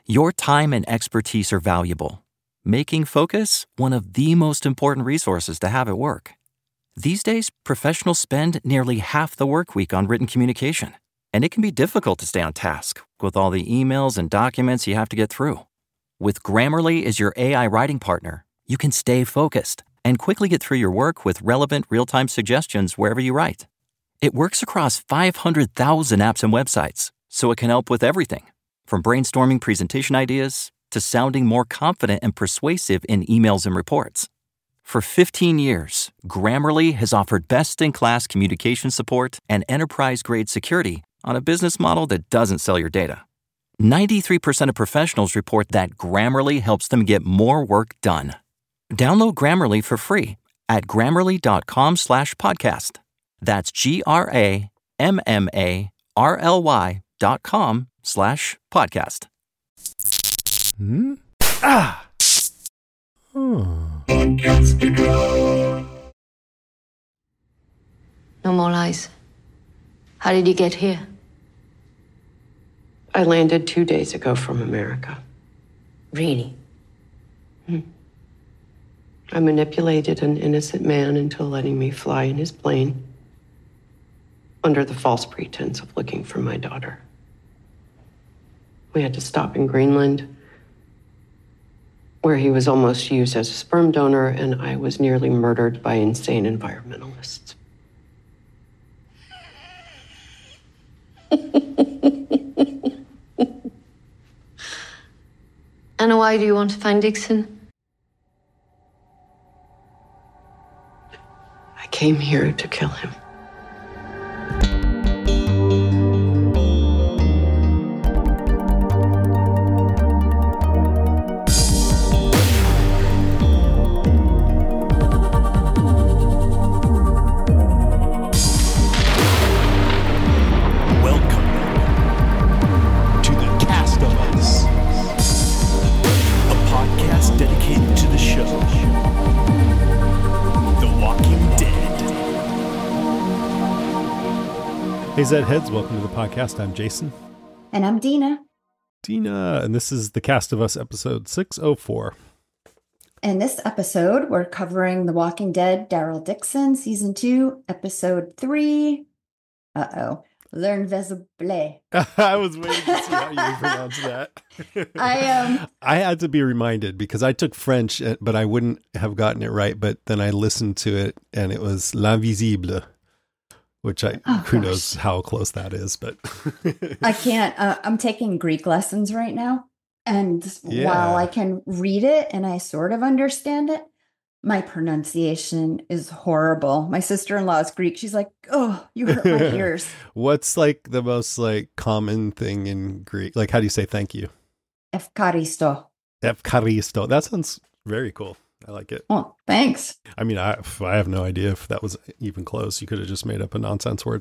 Your time and expertise are valuable, making Focus one of the most important resources to have at work. These days, professionals spend nearly half the work week on written communication, and it can be difficult to stay on task with all the emails and documents you have to get through. With Grammarly as your AI writing partner, you can stay focused and quickly get through your work with relevant real-time suggestions wherever you write. It works across 500,000 apps and websites, so it can help with everything, from brainstorming presentation ideas to sounding more confident and persuasive in emails and reports. For 15 years, Grammarly has offered best-in-class communication support and enterprise-grade security on a business model that doesn't sell your data. 93% of professionals report that Grammarly helps them get more work done. Download Grammarly for free at grammarly.com/podcast. That's GRAMMARLY.com/podcast. No more lies. How did you get here? I landed 2 days ago from America. Really? I manipulated an innocent man into letting me fly in his plane under the false pretense of looking for my daughter. We had to stop in Greenland, where he was almost used as a sperm donor, and I was nearly murdered by insane environmentalists. And why do you want to find Dixon? I came here to kill him. Hey Zed Heads, welcome to the podcast. I'm Jason. And I'm Dina. And this is The Cast of Us, episode 604. In this episode, we're covering The Walking Dead, Daryl Dixon, season 2, episode 3. L'Invisible. I was waiting to see how you would pronounce that. I had to be reminded because I took French, but I wouldn't have gotten it right. But then I listened to it and it was L'Invisible. Which who knows how close that is, but I can't. I'm taking Greek lessons right now. And while I can read it and I sort of understand it, my pronunciation is horrible. My sister-in-law is Greek. She's like, oh, you hurt my ears. What's like the most like common thing in Greek? Like, how do you say thank you? Efkaristo. Efkaristo. That sounds very cool. I like it. Well, thanks. I mean, I have no idea if that was even close. You could have just made up a nonsense word.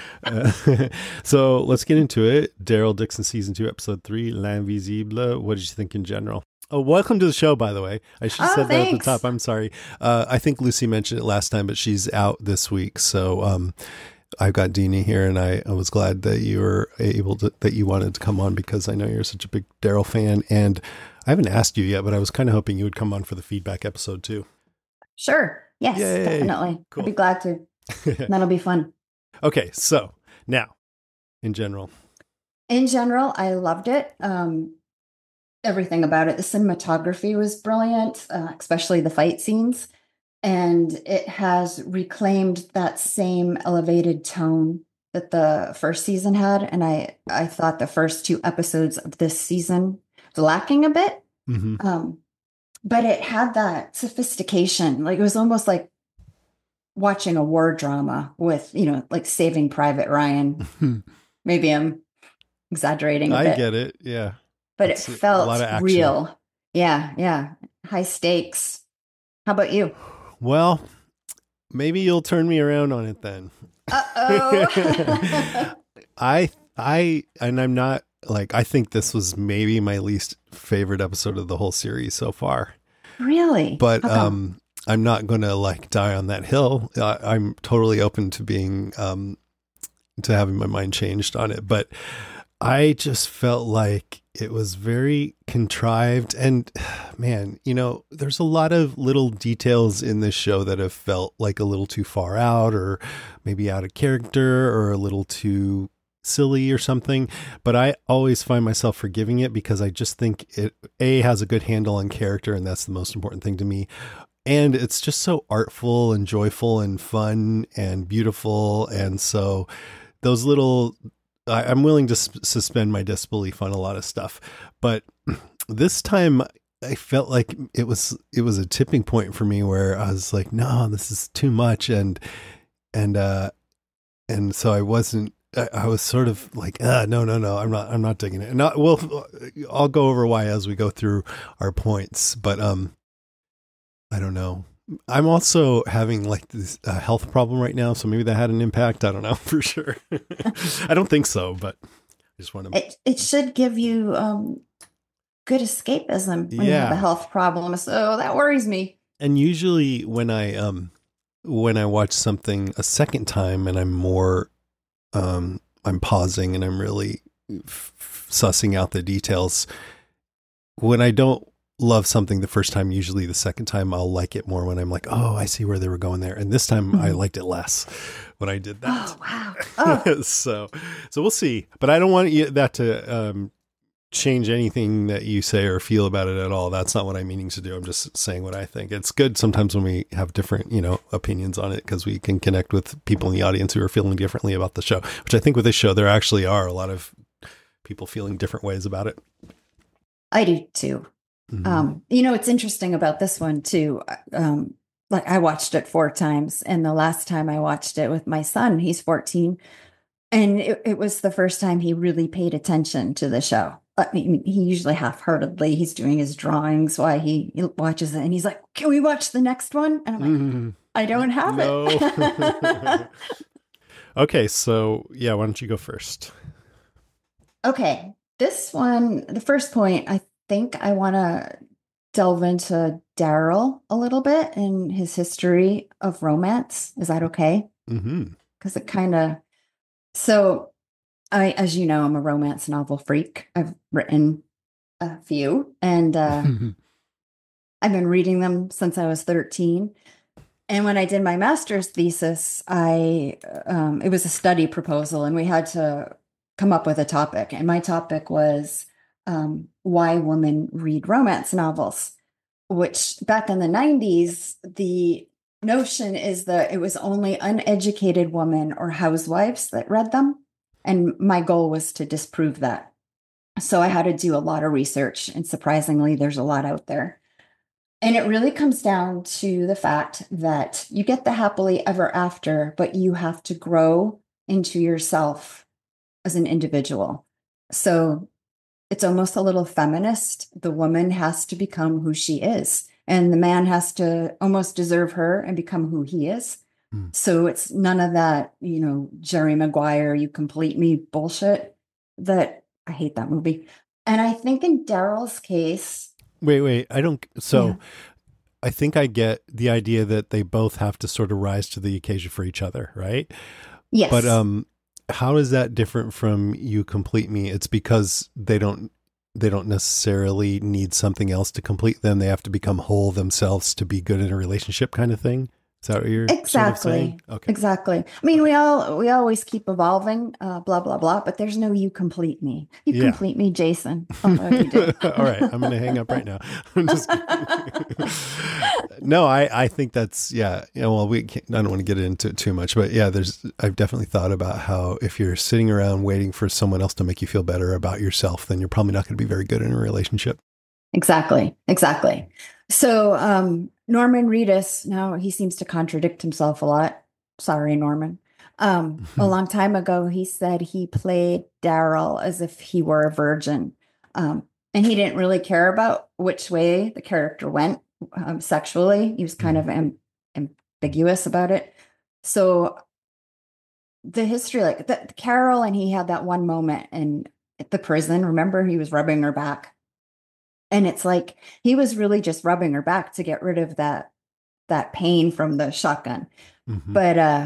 So let's get into it. Daryl Dixon, season 2, episode 3, L'Invisible. What did you think in general? Oh, welcome to the show, by the way. I should have said that at the top. I'm sorry. I think Lucy mentioned it last time, but she's out this week. So I've got Deanie here, and I was glad that you were that you wanted to come on because I know you're such a big Daryl fan. And I haven't asked you yet, but I was kind of hoping you would come on for the feedback episode too. Sure. Yes, Yay. Definitely. Cool. I'd be glad to. That'll be fun. Okay. So now, in general, I loved it. Everything about it. The cinematography was brilliant, especially the fight scenes. And it has reclaimed that same elevated tone that the first season had. And I thought the first 2 episodes of this season lacking a bit. Mm-hmm. But it had that sophistication. Like it was almost like watching a war drama with, like Saving Private Ryan. Maybe I'm exaggerating a bit. I get it. Yeah. But it's it felt a lot of action. real. Yeah. High stakes. How about you? Well, maybe you'll turn me around on it then. Uh-oh. I'm not like, I think this was maybe my least favorite episode of the whole series so far. Really? But I'm not going to like die on that hill. I'm totally open to being, to having my mind changed on it. But I just felt like it was very contrived. And man, there's a lot of little details in this show that have felt like a little too far out or maybe out of character or a little too silly or something. But I always find myself forgiving it because I just think it has a good handle on character. And that's the most important thing to me. And it's just so artful and joyful and fun and beautiful. And so those little, I'm willing to suspend my disbelief on a lot of stuff, but this time I felt like it was a tipping point for me where I was like, no, this is too much. And so I wasn't, I was sort of like, no, I'm not digging it. And I'll go over why as we go through our points, but, I don't know. I'm also having like this health problem right now, so maybe that had an impact. I don't know for sure. I don't think so, but I just want to. It should give you good escapism when you have a health problem. So that worries me. And usually when I watch something a second time and I'm more I'm pausing and I'm really sussing out the details. When I don't love something the first time, usually the second time I'll like it more when I'm like, oh, I see where they were going there. And this time I liked it less when I did that. Oh, wow. Oh. So we'll see. But I don't want that to change anything that you say or feel about it at all. That's not what I'm meaning to do. I'm just saying what I think. It's good sometimes when we have different, opinions on it because we can connect with people in the audience who are feeling differently about the show, which I think with this show, there actually are a lot of people feeling different ways about it. I do too. Mm-hmm. It's interesting about this one too. Like I watched it 4 times, and the last time I watched it with my son, he's 14, and it was the first time he really paid attention to the show. I mean, he usually half-heartedly, he's doing his drawings while he watches it, and he's like, "Can we watch the next one?" And I'm like, "I don't have it." Okay, so yeah, why don't you go first? Okay, this one, the first point, I think I want to delve into Daryl a little bit and his history of romance. Is that okay? Mm-hmm. Because it kind of, so as you know, I'm a romance novel freak. I've written a few, and I've been reading them since I was 13. And when I did my master's thesis, it was a study proposal, and we had to come up with a topic. And my topic was why women read romance novels, which back in the 90s, the notion is that it was only uneducated women or housewives that read them. And my goal was to disprove that. So I had to do a lot of research, and surprisingly, there's a lot out there. And it really comes down to the fact that you get the happily ever after, but you have to grow into yourself as an individual. So it's almost a little feminist. The woman has to become who she is, and the man has to almost deserve her and become who he is. So it's none of that, Jerry Maguire, you complete me bullshit. That I hate that movie. And I think in Daryl's case, wait, I don't. So yeah. I think I get the idea that they both have to sort of rise to the occasion for each other, right? Yes. But how is that different from you complete me? It's because they don't necessarily need something else to complete them. They have to become whole themselves to be good in a relationship, kind of thing. Is that what you're exactly sort of saying? Okay. Exactly. I mean, we always keep evolving, blah blah blah. But there's no you complete me. You complete me, Jason. Oh, you did. All right, I'm going to hang up right now. I'm just No, I think that's well, I don't want to get into it too much, but yeah, I've definitely thought about how if you're sitting around waiting for someone else to make you feel better about yourself, then you're probably not going to be very good in a relationship. Exactly. So Norman Reedus, now he seems to contradict himself a lot. Sorry, Norman. A long time ago, he said he played Daryl as if he were a virgin. And he didn't really care about which way the character went sexually. He was kind of ambiguous about it. So the history, like the Carol, and he had that one moment at the prison. Remember, he was rubbing her back. And it's like he was really just rubbing her back to get rid of that pain from the shotgun. Mm-hmm. But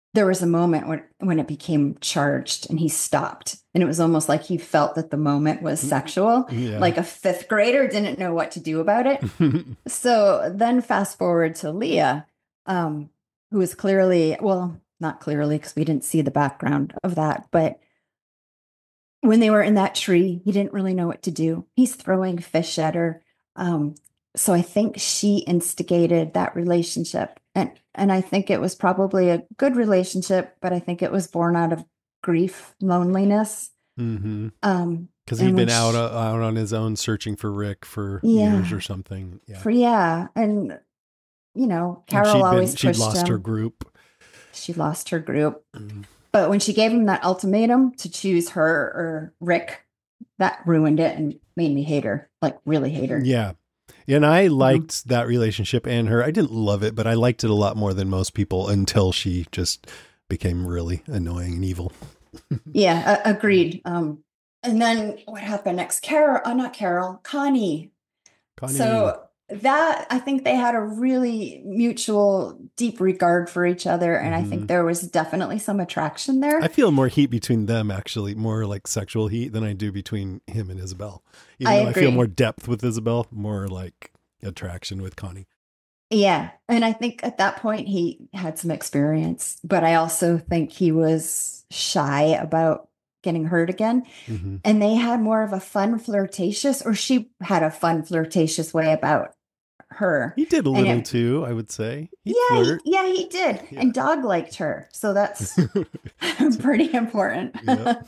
there was a moment when it became charged and he stopped. And it was almost like he felt that the moment was sexual. Yeah. Like a fifth grader didn't know what to do about it. So then fast forward to Leah, who was clearly, well, not clearly because we didn't see the background of that, but when they were in that tree, he didn't really know what to do. He's throwing fish at her. So I think she instigated that relationship. And I think it was probably a good relationship, but I think it was born out of grief, loneliness. Mm-hmm. Um, Because and he'd when been out on his own searching for Rick for Yeah. years or something. Yeah. And you know, And Carol always she'd pushed lost him. her group. She lost her group. Mm. But when she gave him that ultimatum to choose her or Rick, that ruined it and made me hate her, like really hate her. Yeah. And I liked that relationship and her. I didn't love it, but I liked it a lot more than most people until she just became really annoying and evil. Yeah, agreed. And then what happened next? Not Carol, Connie. Connie. So that, I think they had a really mutual, deep regard for each other. And I think there was definitely some attraction there. I feel more heat between them, actually, more like sexual heat than I do between him and Isabel. Even though I feel more depth with Isabel, more like attraction with Connie. Yeah. And I think at that point he had some experience, but I also think he was shy about getting hurt again. Mm-hmm. And they had more of a fun, flirtatious, or she had a fun, flirtatious way about her. He did a little too, I would say. He did. Yeah. And Dog liked her. So that's pretty important. Yep.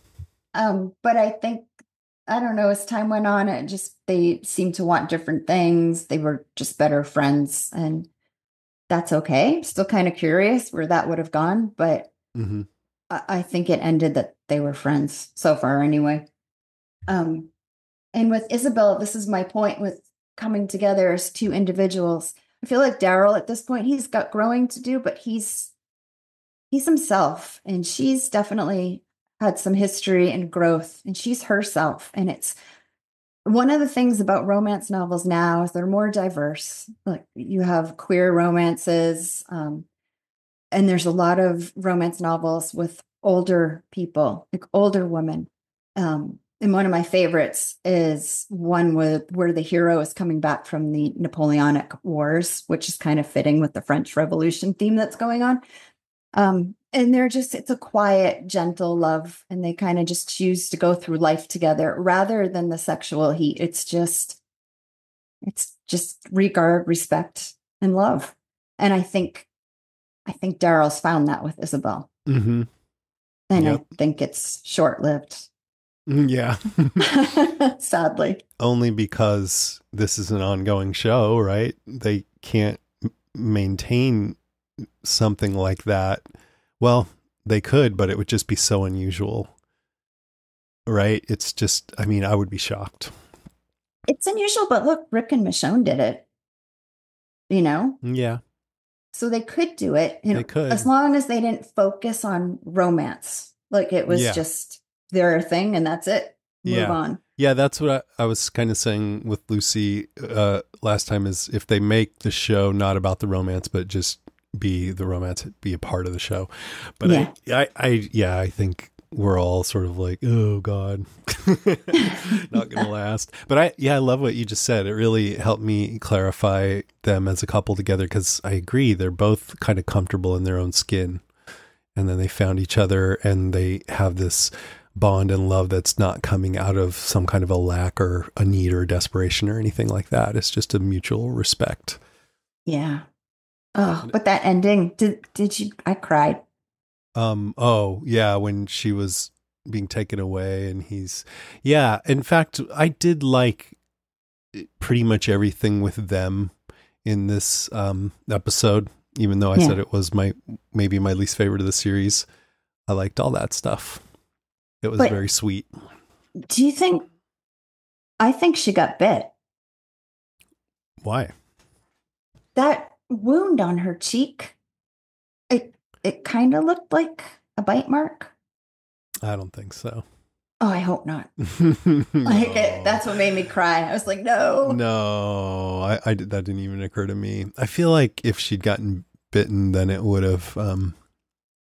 But I think, I don't know, as time went on, they seemed to want different things. They were just better friends, and that's okay. Still kind of curious where that would have gone, but I think it ended that they were friends so far anyway. And with Isabel, this is my point with coming together as two individuals. I feel like Daryl at this point, he's got growing to do, but he's himself, and she's definitely had some history and growth, and she's herself. And it's one of the things about romance novels now is they're more diverse. Like you have queer romances, and there's a lot of romance novels with older people, like older women. And one of my favorites is one where the hero is coming back from the Napoleonic Wars, which is kind of fitting with the French Revolution theme that's going on. And it's a quiet, gentle love, and they kind of just choose to go through life together rather than the sexual heat. It's just regard, respect, and love. And I think Daryl's found that with Isabel. Mm-hmm. And I think it's short-lived. Yeah. Sadly. Only because this is an ongoing show, right? They can't maintain something like that. Well, they could, but it would just be so unusual. Right? It's just, I mean, I would be shocked. It's unusual, but look, Rick and Michonne did it. You know? Yeah. So they could do it. They could. As long as they didn't focus on romance. Like it was just their thing and that's it. Move on. Yeah, that's what I was kind of saying with Lucy last time, is if they make the show not about the romance, but just be the romance, be a part of the show. But I think we're all sort of like, oh God, not going to last. But I love what you just said. It really helped me clarify them as a couple together, because I agree. They're both kind of comfortable in their own skin. And then they found each other and they have this bond and love that's not coming out of some kind of a lack or a need or desperation or anything like that. It's just a mutual respect. Yeah. Oh, but that ending, did you, I cried. Oh yeah. When she was being taken away and in fact, I did like pretty much everything with them in this, episode, even though I said it was maybe my least favorite of the series. I liked all that stuff. It was very sweet. Do you think, I think she got bit. Why? That wound on her cheek, it kind of looked like a bite mark. I don't think so. Oh, I hope not. No. That's what made me cry. I was like, no. That didn't even occur to me. I feel like if she'd gotten bitten, then it would have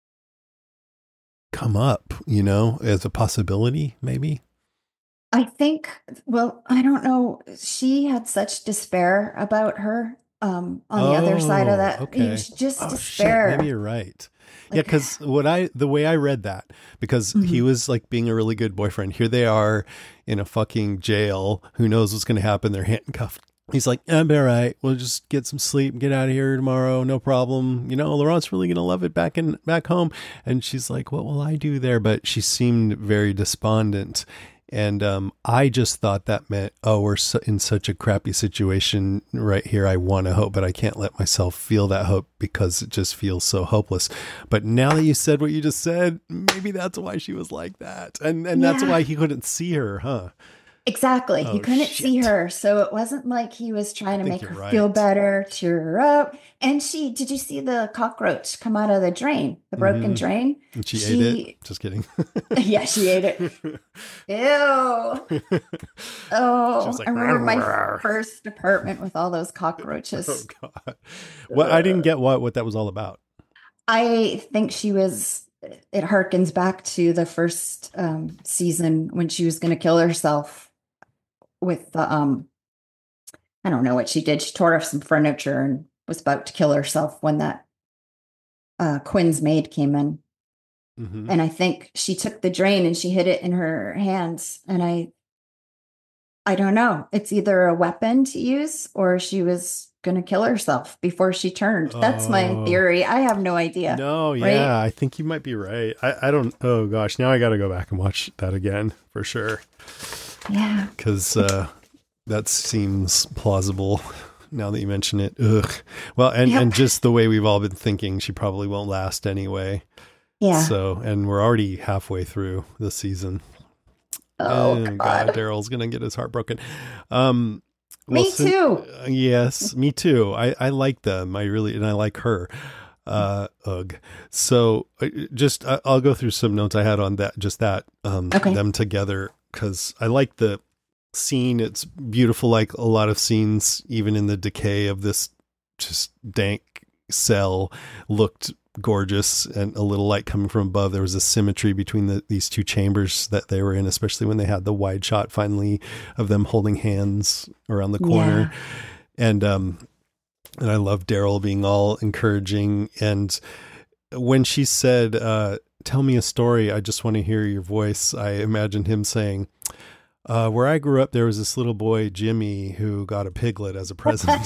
come up, you know, as a possibility, maybe? I think, well, I don't know. She had such despair about her on the other side of that. Okay. Just Oh, despair. shit, maybe you're right. Yeah, Like, because the way I read that, because he was like being a really good boyfriend. Here they are in a fucking jail. Who knows what's going to happen? They're handcuffed. He's like, I'm all right. We'll just get some sleep, get out of here tomorrow. No problem. You know, Laurent's really going to love it back home. And she's like, what will I do there? But she seemed very despondent. And I just thought that meant, oh, we're in such a crappy situation right here. I want to hope, but I can't let myself feel that hope because it just feels so hopeless. But now that you said what you just said, maybe that's why she was like that. And that's why he couldn't see her, huh? exactly. Oh, He couldn't shit. see her. So it wasn't like he was trying to think make you're her feel right. better, cheer her up. And did you see the cockroach come out of the drain, the broken drain? And she ate it. Just kidding. Yeah, she ate it. Ew. Oh, was like, I remember my "Rawr." first apartment with all those cockroaches. Oh, God. Well, I didn't get what that was all about. I think it harkens back to the first season when she was going to kill herself with the, I don't know what she did. She tore off some furniture and was about to kill herself when that Quinn's maid came in. Mm-hmm. And I think she took the drain and she hid it in her hands. And I don't know. It's either a weapon to use or she was going to kill herself before she turned. That's my theory. I have no idea. No, yeah, right? I think you might be right. I don't, oh gosh, now I got to go back and watch that again for sure. Yeah. Because that seems plausible now that you mention it. Ugh. Well, and just the way we've all been thinking, she probably won't last anyway. Yeah. So, and we're already halfway through the season. Oh, God. Daryl's going to get his heart broken. Me too. Yes, me too. I like them. And I like her. Ugh. So I'll go through some notes I had on them together. Cause I like the scene. It's beautiful. Like a lot of scenes, even in the decay of this just dank cell, looked gorgeous, and a little light coming from above. There was a symmetry between these two chambers that they were in, especially when they had the wide shot finally of them holding hands around the corner. Yeah. And I love Daryl being all encouraging. And when she said, tell me a story, I just want to hear your voice, I imagined him saying, where I grew up, there was this little boy, Jimmy, who got a piglet as a present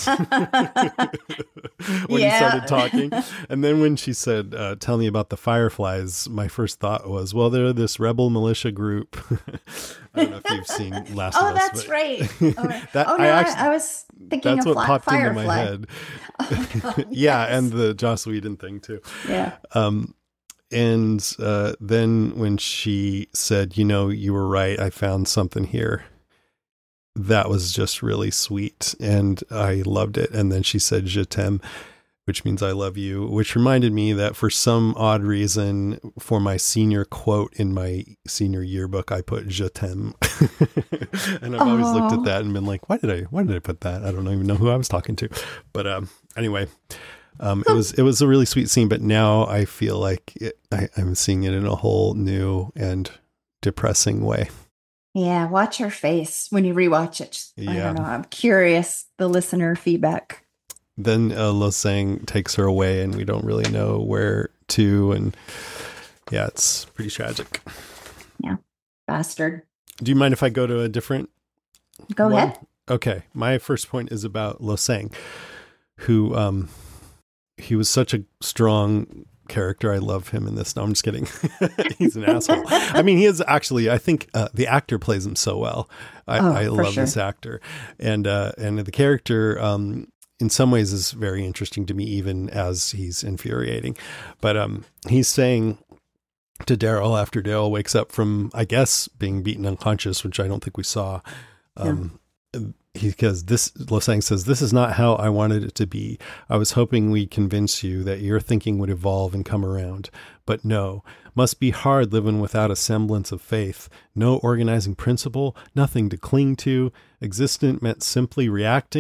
when he started talking. And then when she said, tell me about the Fireflies, my first thought was, well, they're this rebel militia group. I don't know if you've seen Last of Us. Oh, that's right. I was thinking that's of what popped Firefly. into my head. Oh, God, yeah, yes. and the Joss Whedon thing too. Yeah. And then when she said, you were right, I found something here, that was just really sweet. And I loved it. And then she said, Je t'aime, which means I love you, which reminded me that for some odd reason, for my senior quote in my senior yearbook, I put Je t'aime. And I've always looked at that and been like, why did I put that? I don't even know who I was talking to. But anyway. It was a really sweet scene, but now I feel like I'm seeing it in a whole new and depressing way. Yeah, watch her face when you rewatch it. I don't know. I'm curious, the listener feedback. Then Lo Sang takes her away and we don't really know where to. And yeah, it's pretty tragic. Yeah, bastard. Do you mind if I go to a different Go one? ahead. Okay. My first point is about Lo Sang, who... he was such a strong character. I love him in this. No, I'm just kidding. He's an asshole. I mean, he is actually, I think the actor plays him so well. I love this actor. And the character, in some ways is very interesting to me, even as he's infuriating. But he's saying to Daryl after Daryl wakes up from, I guess, being beaten unconscious, which I don't think we saw. Because Lo Sang says, this is not how I wanted it to be. I was hoping we'd convince you that your thinking would evolve and come around. But no, must be hard living without a semblance of faith. No organizing principle, nothing to cling to. Existent meant simply reacting.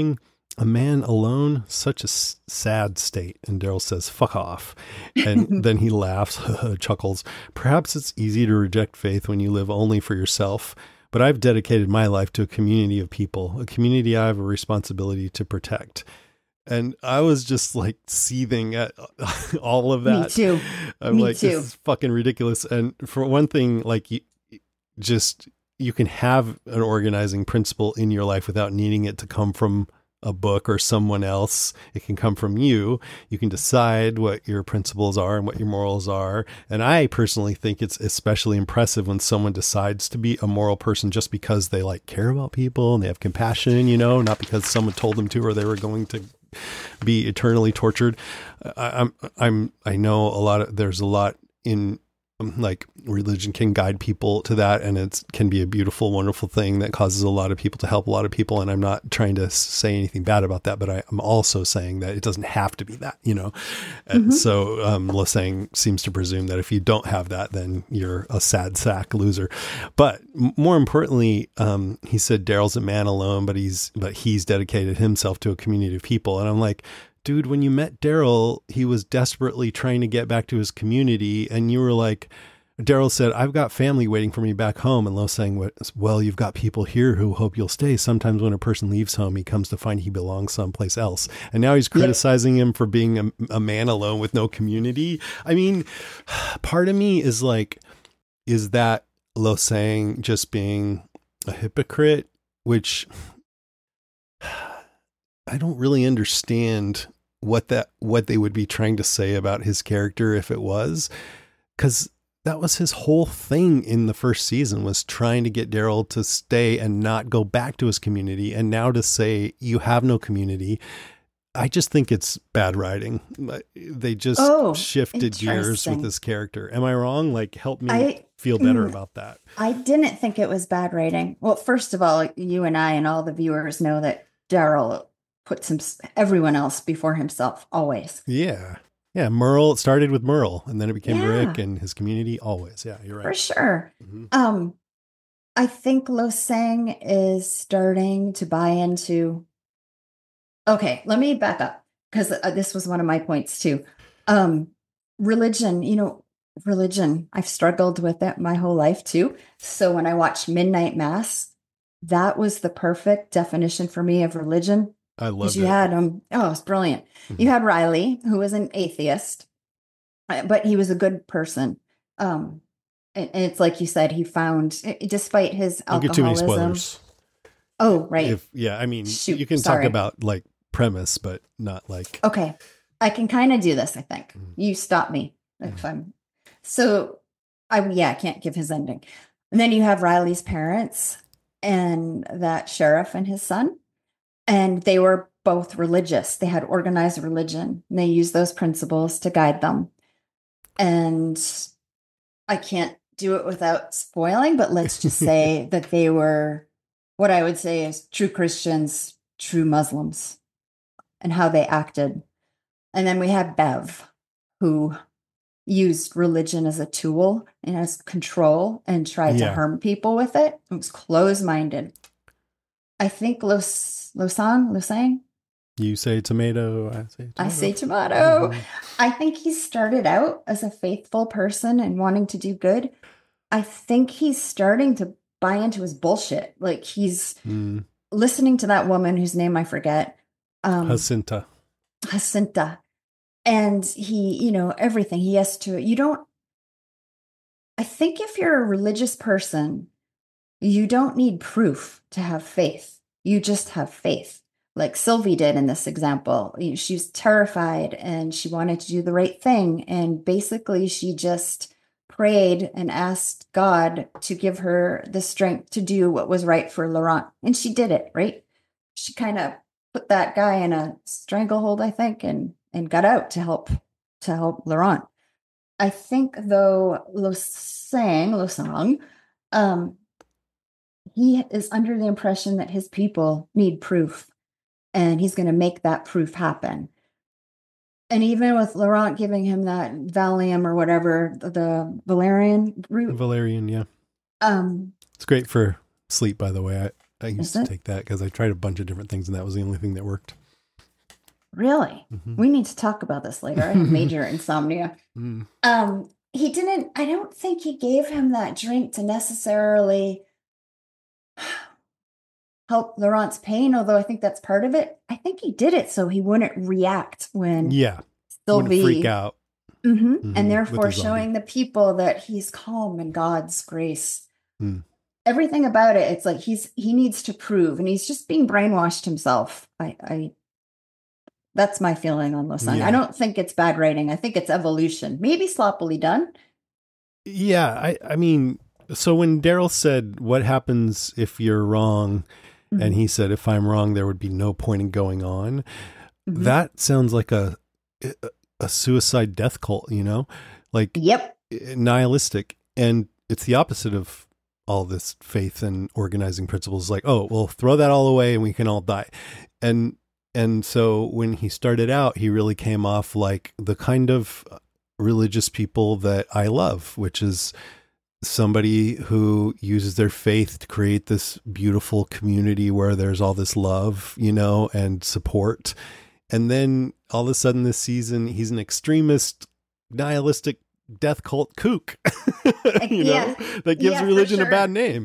a man alone, such a sad state. And Daryl says, fuck off. And then he laughs, chuckles. Perhaps it's easy to reject faith when you live only for yourself. But I've dedicated my life to a community of people, a community I have a responsibility to protect. And I was just like seething at all of that. Me too. I'm like, this is fucking ridiculous. And for one thing, like you can have an organizing principle in your life without needing it to come from a book or someone else. It can come from you. You can decide what your principles are and what your morals are. And I personally think it's especially impressive when someone decides to be a moral person just because they like care about people and they have compassion, you know, not because someone told them to or they were going to be eternally tortured. I know there's a lot in like religion can guide people to that, and it can be a beautiful, wonderful thing that causes a lot of people to help a lot of people. And I'm not trying to say anything bad about that, but I'm also saying that it doesn't have to be that, you know? And so Losang seems to presume that if you don't have that, then you're a sad sack loser. But more importantly, he said Daryl's a man alone, but he's dedicated himself to a community of people. And I'm like, dude, when you met Daryl, he was desperately trying to get back to his community. And you were like, Daryl said, I've got family waiting for me back home. And Losang, well, you've got people here who hope you'll stay. Sometimes when a person leaves home, he comes to find he belongs someplace else. And now he's criticizing him for being a man alone with no community. I mean, part of me is like, is that Losang just being a hypocrite, which I don't really understand what they would be trying to say about his character if it was, because that was his whole thing in the first season, was trying to get Daryl to stay and not go back to his community. And now to say you have no community, I just think it's bad writing. They just shifted gears with this character. Am I wrong? Like, help me feel better about that. I didn't think it was bad writing. Well, first of all, you and I and all the viewers know that Daryl puts everyone else before himself always. Yeah. Merle, it started with Merle and then it became Rick and his community always. Yeah, you're right. For sure. I think Losang is starting to buy into, okay, let me back up because this was one of my points too. Religion, I've struggled with it my whole life too. So when I watched Midnight Mass, that was the perfect definition for me of religion. I love it. You had it's brilliant. You had Riley, who was an atheist, but he was a good person. And it's like you said, he found, despite his alcoholism. Don't get too many spoilers. Oh, right. You can talk about like premise, but not like. Okay, I can kind of do this. I think you stop me if I'm. So, I can't give his ending. And then you have Riley's parents and that sheriff and his son. And they were both religious. They had organized religion. And they used those principles to guide them. And I can't do it without spoiling, but let's just say that they were what I would say is true Christians, true Muslims, and how they acted. And then we had Bev, who used religion as a tool and as control and tried to harm people with it. It was closed-minded. I think Losang? You say tomato, I say tomato. I think he started out as a faithful person and wanting to do good. I think he's starting to buy into his bullshit. Like he's listening to that woman whose name I forget. Jacinta. And he, everything he has to, I think if you're a religious person, you don't need proof to have faith. You just have faith. Like Sylvie did in this example. She was terrified and she wanted to do the right thing. And basically she just prayed and asked God to give her the strength to do what was right for Laurent. And she did it, right? She kind of put that guy in a stranglehold, I think, and got out to help Laurent. I think though Losang, he is under the impression that his people need proof, and he's going to make that proof happen. And even with Laurent giving him that Valium or whatever, the valerian root. Valerian, yeah. It's great for sleep, by the way. I used to take that because I tried a bunch of different things, and that was the only thing that worked. Really? Mhm. We need to talk about this later. I have major insomnia. Mm. He didn't, I don't think he gave him that drink to necessarily help Laurent's pain, although I think that's part of it. I think he did it so he wouldn't react when Yeah. Wouldn't freak Sylvie, out. and with therefore the zombie. showing the people that he's calm in God's grace. Mm. Everything about it, it's like he needs to prove, and he's just being brainwashed himself. I that's my feeling on Losang. Yeah. I don't think it's bad writing. I think it's evolution. Maybe sloppily done. Yeah, I mean, so when Daryl said, "What happens if you're wrong?" and he said, "If I'm wrong, there would be no point in going on." Mhm. That sounds like a suicide death cult, you know, like Yep. nihilistic, and it's the opposite of all this faith and organizing principles. Like, oh, well, throw that all away and we can all die. And so when he started out, he really came off like the kind of religious people that I love, which is somebody who uses their faith to create this beautiful community where there's all this love, you know, and support. And then all of a sudden this season, he's an extremist, nihilistic death cult kook, you know, that gives Yeah, for religion a sure. bad name.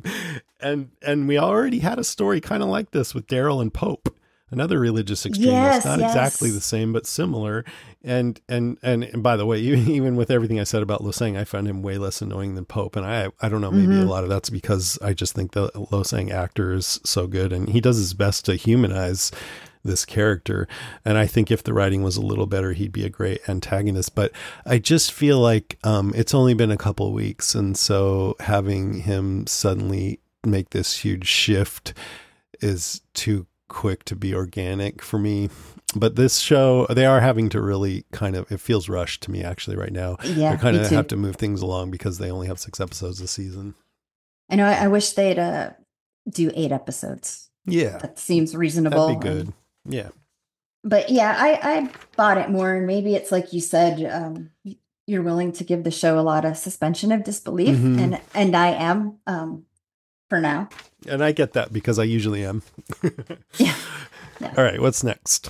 And we already had a story kind of like this with Daryl and Pope, another religious extremist, Yes, not yes. exactly the same, but similar. And by the way, even with everything I said about Losang, I found him way less annoying than Pope. And I don't know, maybe a lot of that's because I just think the Losang actor is so good and he does his best to humanize this character. And I think if the writing was a little better, he'd be a great antagonist. But I just feel like it's only been a couple of weeks. And so having him suddenly make this huge shift is too quick to be organic for me. But this show, they are having to really kind of, it feels rushed to me actually right now. Yeah, They kind me of too. have to move things along because they only have 6 episodes this season. I know. I wish they'd do 8 episodes. Yeah, That seems reasonable. that'd be good. and- Yeah. But yeah, I bought it more, and maybe it's like you said, you're willing to give the show a lot of suspension of disbelief, Mhm. and I am for now. And I get that because I usually am. Yeah. All right. What's next?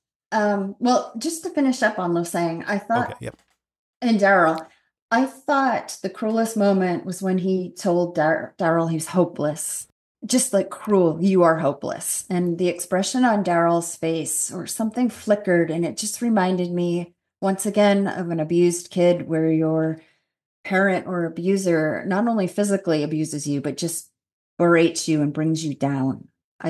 Well, just to finish up on Losang, I thought, Okay. Yep. and Daryl, I thought the cruelest moment was when he told Daryl he's hopeless. Just like cruel, you are hopeless. And the expression on Daryl's face or something flickered, and it just reminded me once again of an abused kid where your parent or abuser not only physically abuses you, but just berates you and brings you down.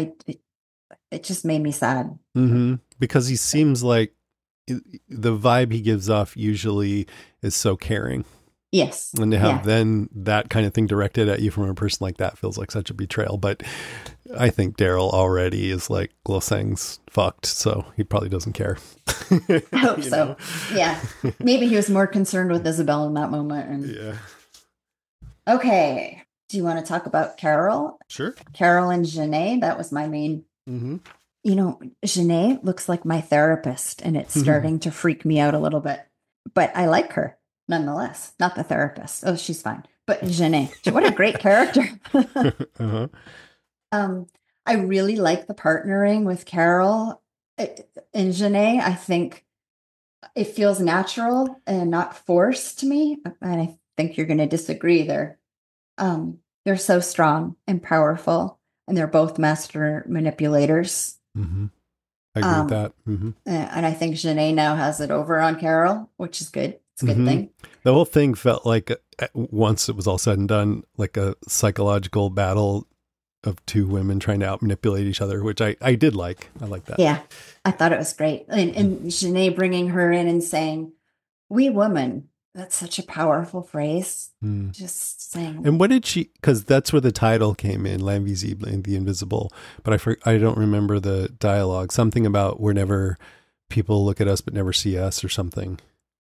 It just made me sad. Mm-hmm. Because he seems like the vibe he gives off usually is so caring. Yes. And to have Yeah. then that kind of thing directed at you from a person like that feels like such a betrayal. But I think Daryl already is like, Losang's fucked, so he probably doesn't care. I hope You so. know? Yeah. Maybe he was more concerned with Isabel in that moment. And Yeah. okay. Do you want to talk about Carol? Sure. Carol and Janae? That was my main. Mm-hmm. You know, Janae looks like my therapist, and it's starting to freak me out a little bit. But I like her nonetheless. Not the therapist. Oh, she's fine. But Janae, what a great character. Uh-huh. I really like the partnering with Carol and Janae. I think it feels natural and not forced to me. And I think you're going to disagree there. They're so strong and powerful, and they're both master manipulators. Mm-hmm. I agree with that. Mm-hmm. And I think Janae now has it over on Carol, which is good. It's a good Mhm. thing. The whole thing felt like, once it was all said and done, like a psychological battle of two women trying to out manipulate each other, which I did like. I like that. Yeah, I thought it was great. And Janae bringing her in and saying, "We women," that's such a powerful phrase. Mm. Just saying. And what did she, because that's where the title came in, L'Invisible, the invisible, but I don't remember the dialogue. Something about whenever people look at us but never see us or something.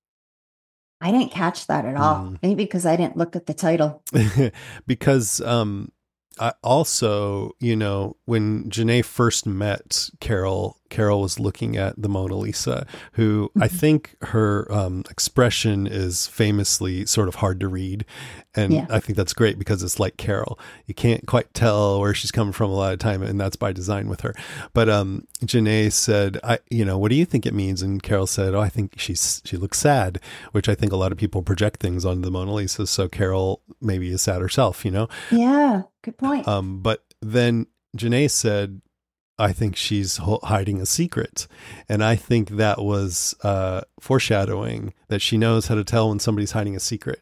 I didn't catch that at all. Maybe because I didn't look at the title. Because I also, you know, when Janae first met Carol, Carol was looking at the Mona Lisa, who I think her expression is famously sort of hard to read. And I think that's great because it's like Carol. You can't quite tell where she's coming from a lot of time, and that's by design with her. But Janae said, what do you think it means? And Carol said, I think she looks sad, which I think a lot of people project things onto the Mona Lisa. So Carol maybe is sad herself, Yeah, good point. But then Janae said, I think she's hiding a secret. And I think that was foreshadowing that she knows how to tell when somebody's hiding a secret,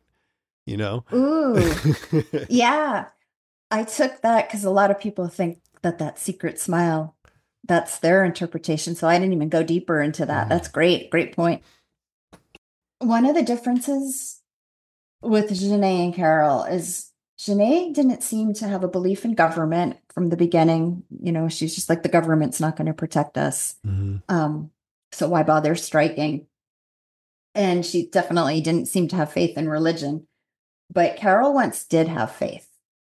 Ooh, yeah. I took that because a lot of people think that secret smile, that's their interpretation. So I didn't even go deeper into that. That's great. Great point. One of the differences with Janae and Carol is Janae didn't seem to have a belief in government from the beginning. She's just like, the government's not going to protect us. Mm-hmm. So why bother striking? And she definitely didn't seem to have faith in religion. But Carol once did have faith.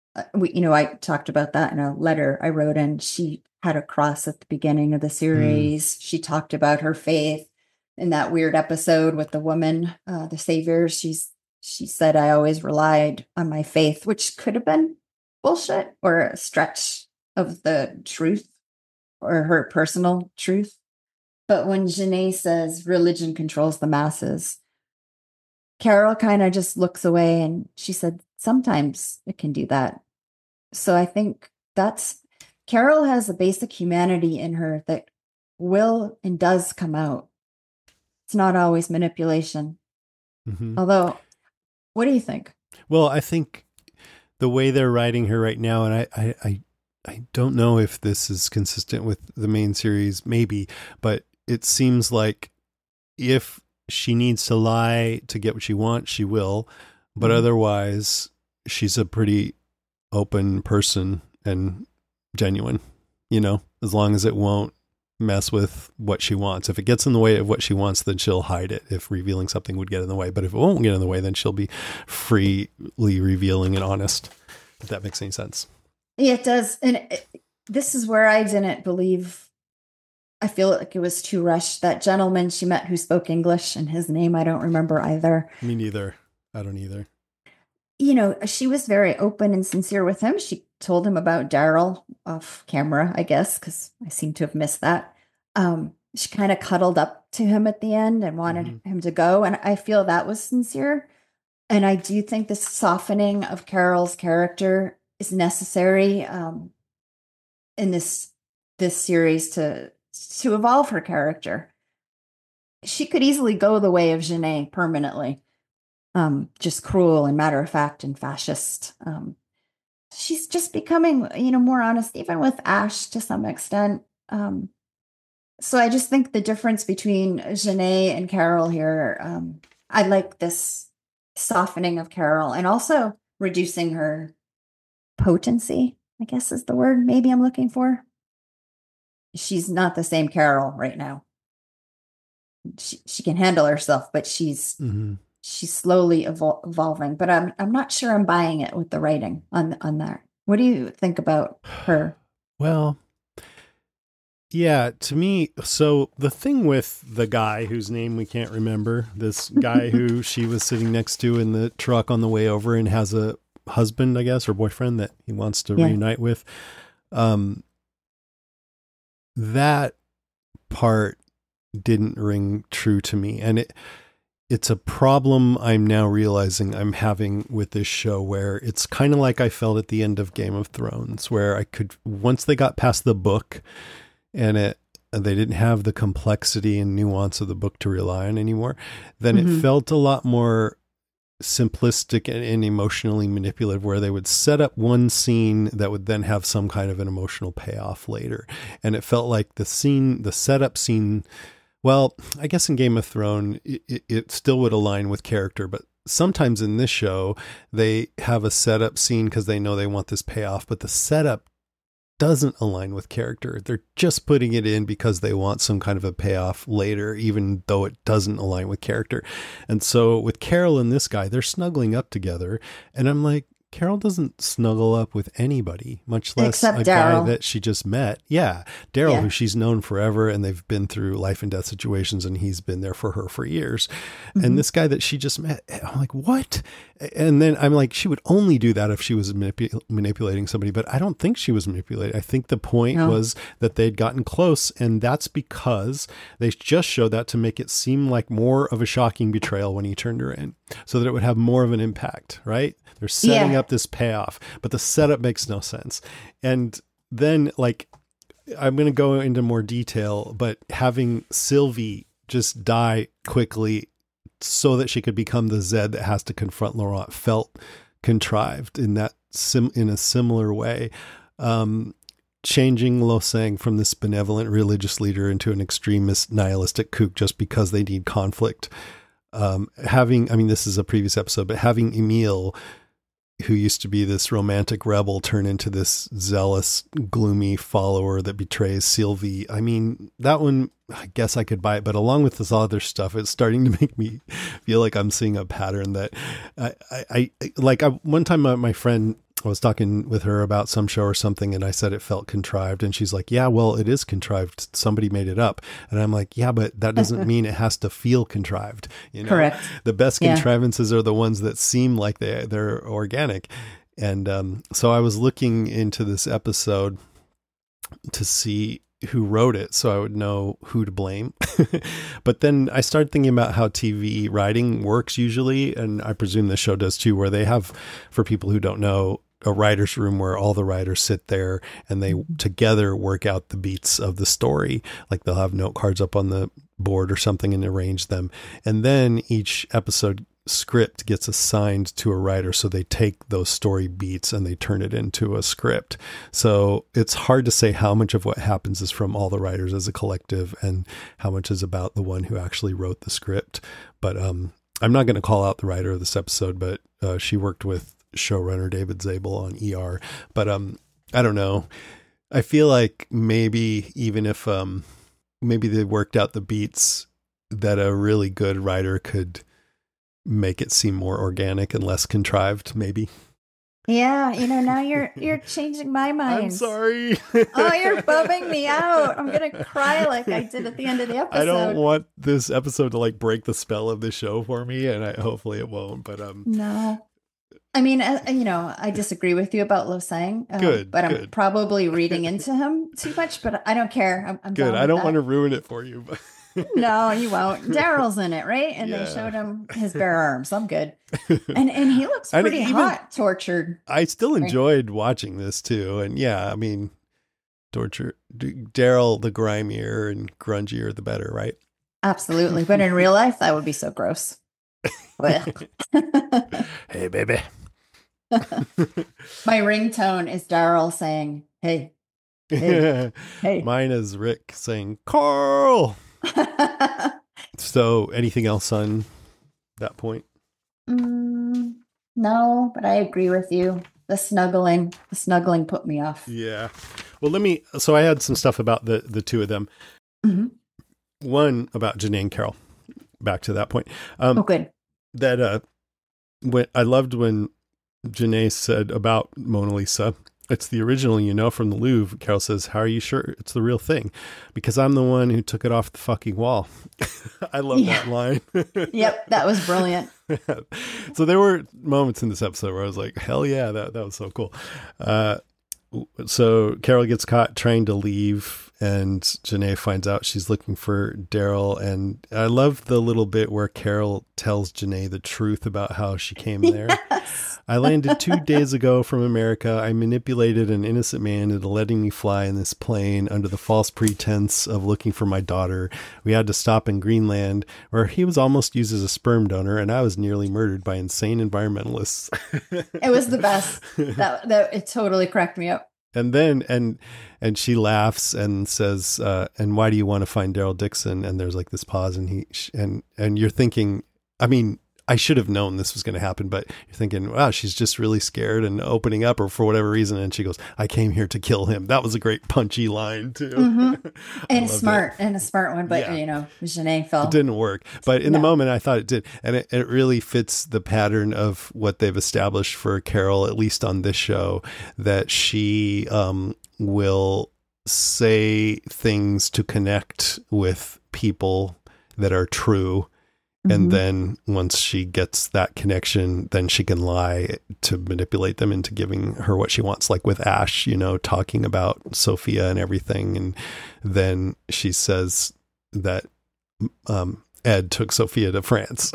I talked about that in a letter I wrote, and she had a cross at the beginning of the series. She talked about her faith in that weird episode with the woman, the savior. She said, I always relied on my faith, which could have been bullshit or a stretch of the truth or her personal truth. But when Janae says religion controls the masses, Carol kind of just looks away, and she said, sometimes it can do that. So I think Carol has a basic humanity in her that will and does come out. It's not always manipulation. Mm-hmm. Although, what do you think? Well, I think the way they're writing her right now, and I don't know if this is consistent with the main series, maybe, but it seems like if she needs to lie to get what she wants, she will. But otherwise, she's a pretty open person and genuine, as long as it won't mess with what she wants. If it gets in the way of what she wants, then she'll hide it if revealing something would get in the way. But if it won't get in the way, then she'll be freely revealing and honest, if that makes any sense. Yeah, it does. And this is where I didn't believe. I feel like it was too rushed. That gentleman she met who spoke English, and his name I don't remember either. Me neither. I don't either. She was very open and sincere with him. She told him about Daryl off camera, I guess, because I seem to have missed that. She kind of cuddled up to him at the end and wanted him to go. And I feel that was sincere. And I do think this softening of Carol's character is necessary in this series to evolve her character. She could easily go the way of Janae permanently. Just cruel and matter of fact and fascist. She's just becoming, more honest, even with Ash to some extent. So I just think the difference between Janae and Carol here, I like this softening of Carol and also reducing her potency, I guess is the word maybe I'm looking for. She's not the same Carol right now. She can handle herself, but she's slowly evolving. But I'm not sure I'm buying it with the writing on that. What do you think about her? Well, yeah, to me, so the thing with the guy whose name we can't remember, this guy who she was sitting next to in the truck on the way over and has a husband, I guess, or boyfriend that he wants to reunite with, that part didn't ring true to me. And it's a problem I'm now realizing I'm having with this show, where it's kind of like I felt at the end of Game of Thrones, where I could, once they got past the book and they didn't have the complexity and nuance of the book to rely on anymore, then it felt a lot more simplistic and emotionally manipulative, where they would set up one scene that would then have some kind of an emotional payoff later. And it felt like the setup scene, well, I guess in Game of Thrones, it still would align with character, but sometimes in this show, they have a setup scene because they know they want this payoff, but the setup doesn't align with character. They're just putting it in because they want some kind of a payoff later, even though it doesn't align with character. And so with Carol and this guy, they're snuggling up together. And I'm like, Carol doesn't snuggle up with anybody, much less Except a guy Daryl. that she just met. Yeah. Daryl, Yeah. who she's known forever, and they've been through life and death situations, and he's been there for her for years. And this guy that she just met, I'm like, what? And then I'm like, she would only do that if she was manipulating somebody, but I don't think she was manipulating. I think the point was that they'd gotten close, and that's because they just showed that to make it seem like more of a shocking betrayal when he turned her in, so that it would have more of an impact, right? They're setting up this payoff, but the setup makes no sense. And then, like, I'm going to go into more detail, but having Sylvie just die quickly so that she could become the Zed that has to confront Laurent felt contrived in that in a similar way. Changing Lo Sang from this benevolent religious leader into an extremist nihilistic kook just because they need conflict. This is a previous episode, but having Emile, who used to be this romantic rebel, turn into this zealous, gloomy follower that betrays Sylvie. I mean, that one, I guess I could buy it, but along with this other stuff, it's starting to make me feel like I'm seeing a pattern that one time my friend, I was talking with her about some show or something, and I said it felt contrived, and she's like, yeah, well, it is contrived. Somebody made it up. And I'm like, yeah, but that doesn't mean it has to feel contrived. You know? Correct. The best contrivances are the ones that seem like they're organic. And so I was looking into this episode to see who wrote it so I would know who to blame. But then I started thinking about how TV writing works usually, and I presume this show does too, where they have, for people who don't know, a writer's room where all the writers sit there and they together work out the beats of the story. Like they'll have note cards up on the board or something and arrange them. And then each episode script gets assigned to a writer. So they take those story beats and they turn it into a script. So it's hard to say how much of what happens is from all the writers as a collective and how much is about the one who actually wrote the script. But I'm not going to call out the writer of this episode, but she worked with showrunner David Zabel on ER. But I don't know. I feel like maybe even if maybe they worked out the beats, that a really good writer could make it seem more organic and less contrived, maybe. Yeah, now you're changing my mind. I'm sorry. Oh, you're bumming me out. I'm gonna cry like I did at the end of the episode. I don't want this episode to like break the spell of the show for me, and hopefully it won't. But no. I mean, I disagree with you about Lo Sang. Good, but I'm good. probably reading into him too much. But I don't care. I'm good. I don't want to ruin it for you. But no, you won't. Daryl's in it, right? And they showed him his bare arms. I'm good. And he looks pretty hot, tortured. I still enjoyed watching this too. And yeah, I mean, torture. Daryl, the grimier and grungier, the better, right? Absolutely. But in real life, that would be so gross. Hey, baby. My ringtone is Daryl saying, hey, hey, hey. Mine is Rick saying, Carl. So anything else on that point? No, but I agree with you. The snuggling put me off. Yeah. Well, so I had some stuff about the two of them. Mm-hmm. One about Janae and Carol. Back to that point. Good. That when I loved when Janae said about Mona Lisa, it's the original, from the Louvre. Carol says, how are you sure it's the real thing? Because I'm the one who took it off the fucking wall. I love that line. Yep, that was brilliant. So there were moments in this episode where I was like, hell yeah, that was so cool. So Carol gets caught trying to leave, and Janae finds out she's looking for Daryl. And I love the little bit where Carol tells Janae the truth about how she came there. Yes. I landed 2 days ago from America. I manipulated an innocent man into letting me fly in this plane under the false pretense of looking for my daughter. We had to stop in Greenland, where he was almost used as a sperm donor, and I was nearly murdered by insane environmentalists. It was the best. That it totally cracked me up. And then, and she laughs and says, and why do you want to find Daryl Dixon? And there's like this pause, and and you're thinking, I mean, I should have known this was going to happen, but you're thinking, wow, she's just really scared and opening up, or for whatever reason. And she goes, I came here to kill him. That was a great punchy line too. And a smart one, but Janae fell. It didn't work, but in the moment I thought it did. And it really fits the pattern of what they've established for Carol, at least on this show, that she will say things to connect with people that are true. And then once she gets that connection, then she can lie to manipulate them into giving her what she wants, like with Ash, talking about Sophia and everything. And then she says that Ed took Sophia to France.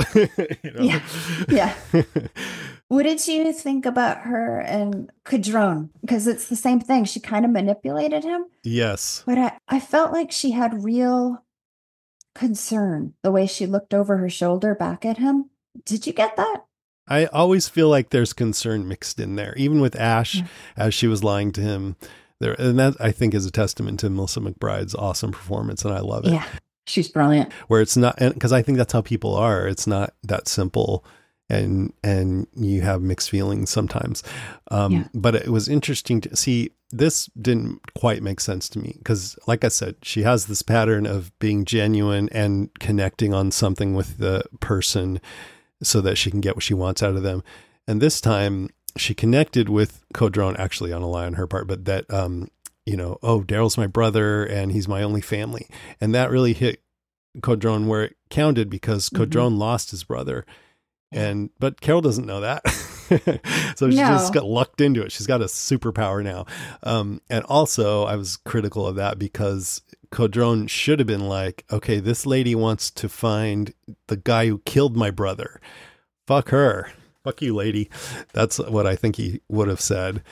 Yeah. What did you think about her and Cadron? Because it's the same thing. She kind of manipulated him. Yes. But I felt like she had real concern, the way she looked over her shoulder back at him. Did you get that? I always feel like there's concern mixed in there, even with Ash, as she was lying to him there. And that, I think, is a testament to Melissa McBride's awesome performance. And I love it. Yeah, she's brilliant. Where it's not, because I think that's how people are. It's not that simple. And you have mixed feelings sometimes. But it was interesting to see. This didn't quite make sense to me because, like I said, she has this pattern of being genuine and connecting on something with the person so that she can get what she wants out of them. And this time she connected with Cadron, actually on a lie on her part, but that, Daryl's my brother and he's my only family. And that really hit Cadron where it counted because Cadron lost his brother. But Carol doesn't know that. So she just got lucked into it. She's got a superpower now. And also I was critical of that because Cadron should have been like, okay, this lady wants to find the guy who killed my brother. Fuck her. Fuck you, lady. That's what I think he would have said.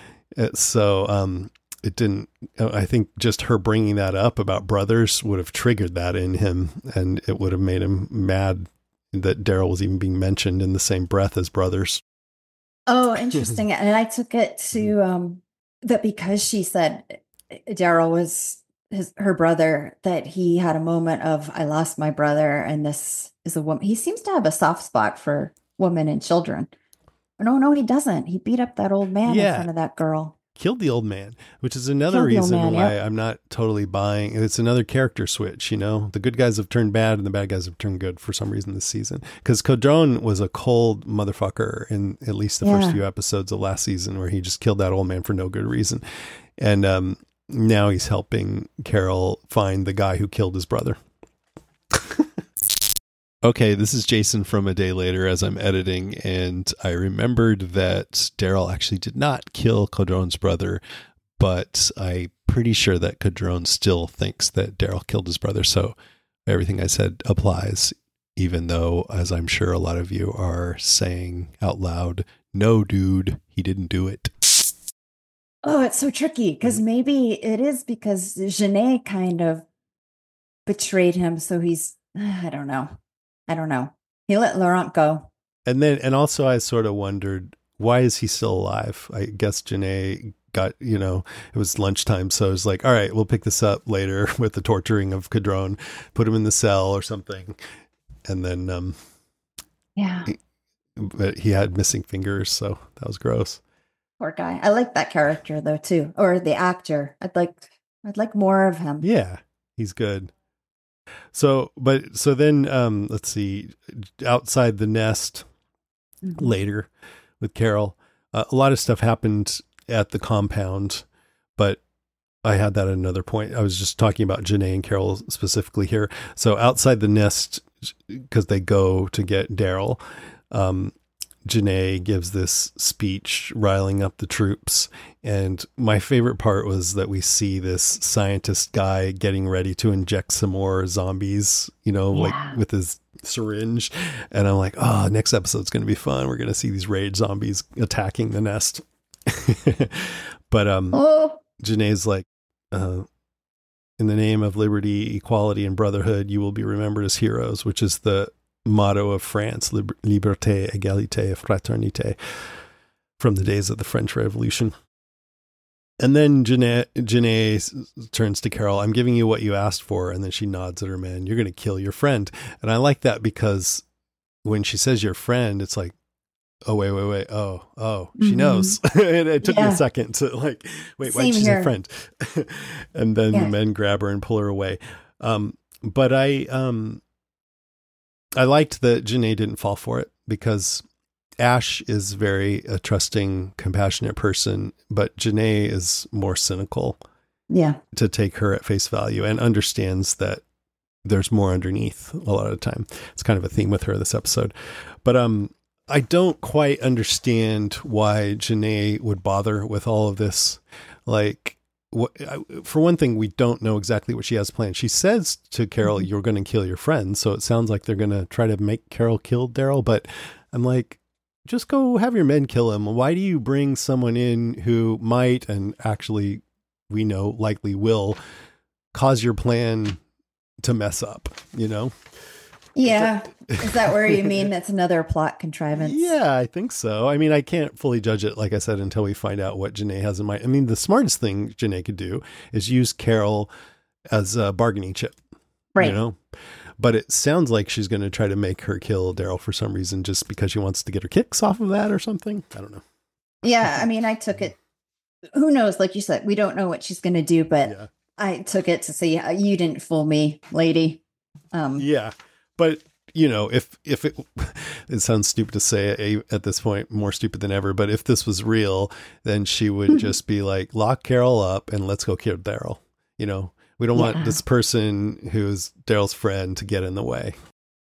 So it didn't, I think just her bringing that up about brothers would have triggered that in him, and it would have made him mad that Daryl was even being mentioned in the same breath as brothers. Oh, interesting. And I took it to that because she said Daryl was her brother, that he had a moment of, I lost my brother and this is a woman. He seems to have a soft spot for women and children. No, he doesn't. He beat up that old man in front of that girl. Killed the old man, which is another reason why I'm not totally buying. It's another character switch, The good guys have turned bad and the bad guys have turned good for some reason this season. Because Cadron was a cold motherfucker in at least the first few episodes of last season, where he just killed that old man for no good reason. And now he's helping Carol find the guy who killed his brother. Okay, this is Jason from A Day Later as I'm editing, and I remembered that Daryl actually did not kill Cadron's brother, but I'm pretty sure that Cadron still thinks that Daryl killed his brother, so everything I said applies, even though, as I'm sure a lot of you are saying out loud, no, dude, he didn't do it. Oh, it's so tricky, because maybe it is because Janae kind of betrayed him, so he's, I don't know. He let Laurent go. And also I sort of wondered, why is he still alive? I guess Janae got, it was lunchtime. So it was like, all right, we'll pick this up later with the torturing of Cadron, put him in the cell or something. And then, but he had missing fingers. So that was gross. Poor guy. I like that character though, too. Or the actor. I'd like more of him. Yeah, he's good. So then, let's see, outside the nest later with Carol, a lot of stuff happened at the compound, but I had that at another point. I was just talking about Janae and Carol specifically here. So outside the nest, because they go to get Daryl, Janae gives this speech riling up the troops. And my favorite part was that we see this scientist guy getting ready to inject some more zombies, like with his syringe. And I'm like, oh, next episode's going to be fun. We're going to see these rage zombies attacking the nest. But Janae's like, in the name of liberty, equality, and brotherhood, you will be remembered as heroes, which is the motto of France, liberté, égalité, fraternité, from the days of the French Revolution. And then Janae turns to Carol, I'm giving you what you asked for. And then she nods at her man, you're going to kill your friend. And I like that because when she says your friend, it's like, oh, wait. Oh, she knows. And it took me a second to like, wait, why she's a friend? And then the men grab her and pull her away. But I liked that Janae didn't fall for it, because Ash is very a trusting, compassionate person, but Janae is more cynical. Yeah. To take her at face value and understands that there's more underneath a lot of the time. It's kind of a theme with her this episode. But I don't quite understand why Janae would bother with all of this. Like, for one thing, we don't know exactly what she has planned. She says to Carol, you're going to kill your friend. So it sounds like they're going to try to make Carol kill Daryl. But I'm like, just go have your men kill him. Why do you bring someone in who might, and actually we know likely will, cause your plan to mess up, you know? Yeah. Is that where you mean that's another plot contrivance? Yeah, I think so. I mean, I can't fully judge it, like I said, until we find out what Janae has in mind. I mean, the smartest thing Janae could do is use Carol as a bargaining chip, right? You know? But it sounds like she's going to try to make her kill Daryl for some reason, just because she wants to get her kicks off of that or something. I don't know. Yeah, I mean, I took it. Who knows? Like you said, we don't know what she's going to do, but I took it to see you didn't fool me, lady. Yeah, but you know, if it sounds stupid to say at this point, more stupid than ever. But if this was real, then she would just be like, lock Carol up and let's go kill Daryl. You know. We don't want this person who's Daryl's friend to get in the way.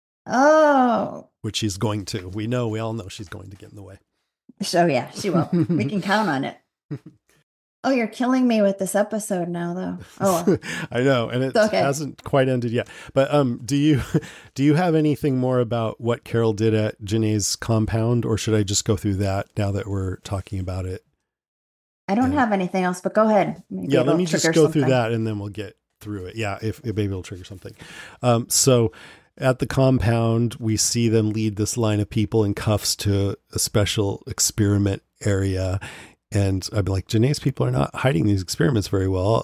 Oh. Which she's going to. We all know she's going to get in the way. So yeah, she will. We can count on it. Oh, you're killing me with this episode now, though. Oh, I know. And it hasn't quite ended yet. But do you have anything more about what Carol did at Janae's compound, or should I just go through that now that we're talking about it? I don't have anything else, but go ahead. Maybe let me just go through that and then we'll get through it. Yeah, if maybe it'll trigger something. So at the compound, we see them lead this line of people in cuffs to a special experiment area. And I'd be like, Janae's people are not hiding these experiments very well.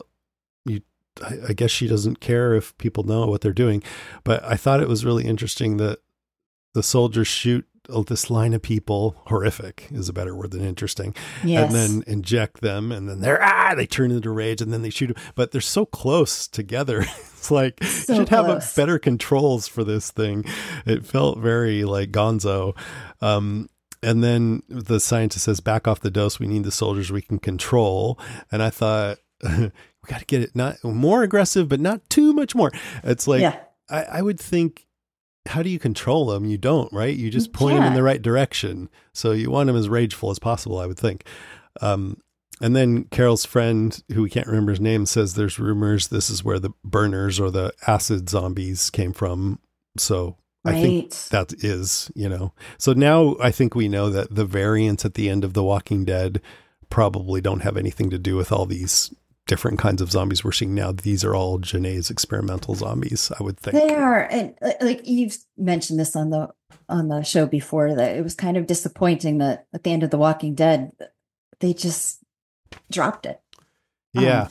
I guess she doesn't care if people know what they're doing. But I thought it was really interesting that the soldiers shoot this line of people, horrific is a better word than interesting, and then inject them, and then they turn into rage, and then they shoot them. But they're so close together. It's like you should have better controls for this thing. It felt very like Gonzo. And then the scientist says, back off the dose. We need the soldiers we can control. And I thought, we got to get it not more aggressive, but not too much more. It's like, I would think, how do you control them? You don't, right? You just point them in the right direction. So you want them as rageful as possible, I would think. And then Carol's friend, who we can't remember his name, says there's rumors this is where the burners or the acid zombies came from. So I think that is, you know. So now I think we know that the variants at the end of The Walking Dead probably don't have anything to do with all these different kinds of zombies we're seeing now. These are all Janae's experimental zombies, I would think. They are. And like you've mentioned this on the show before, that it was kind of disappointing that at the end of The Walking Dead, they just dropped it. Yeah.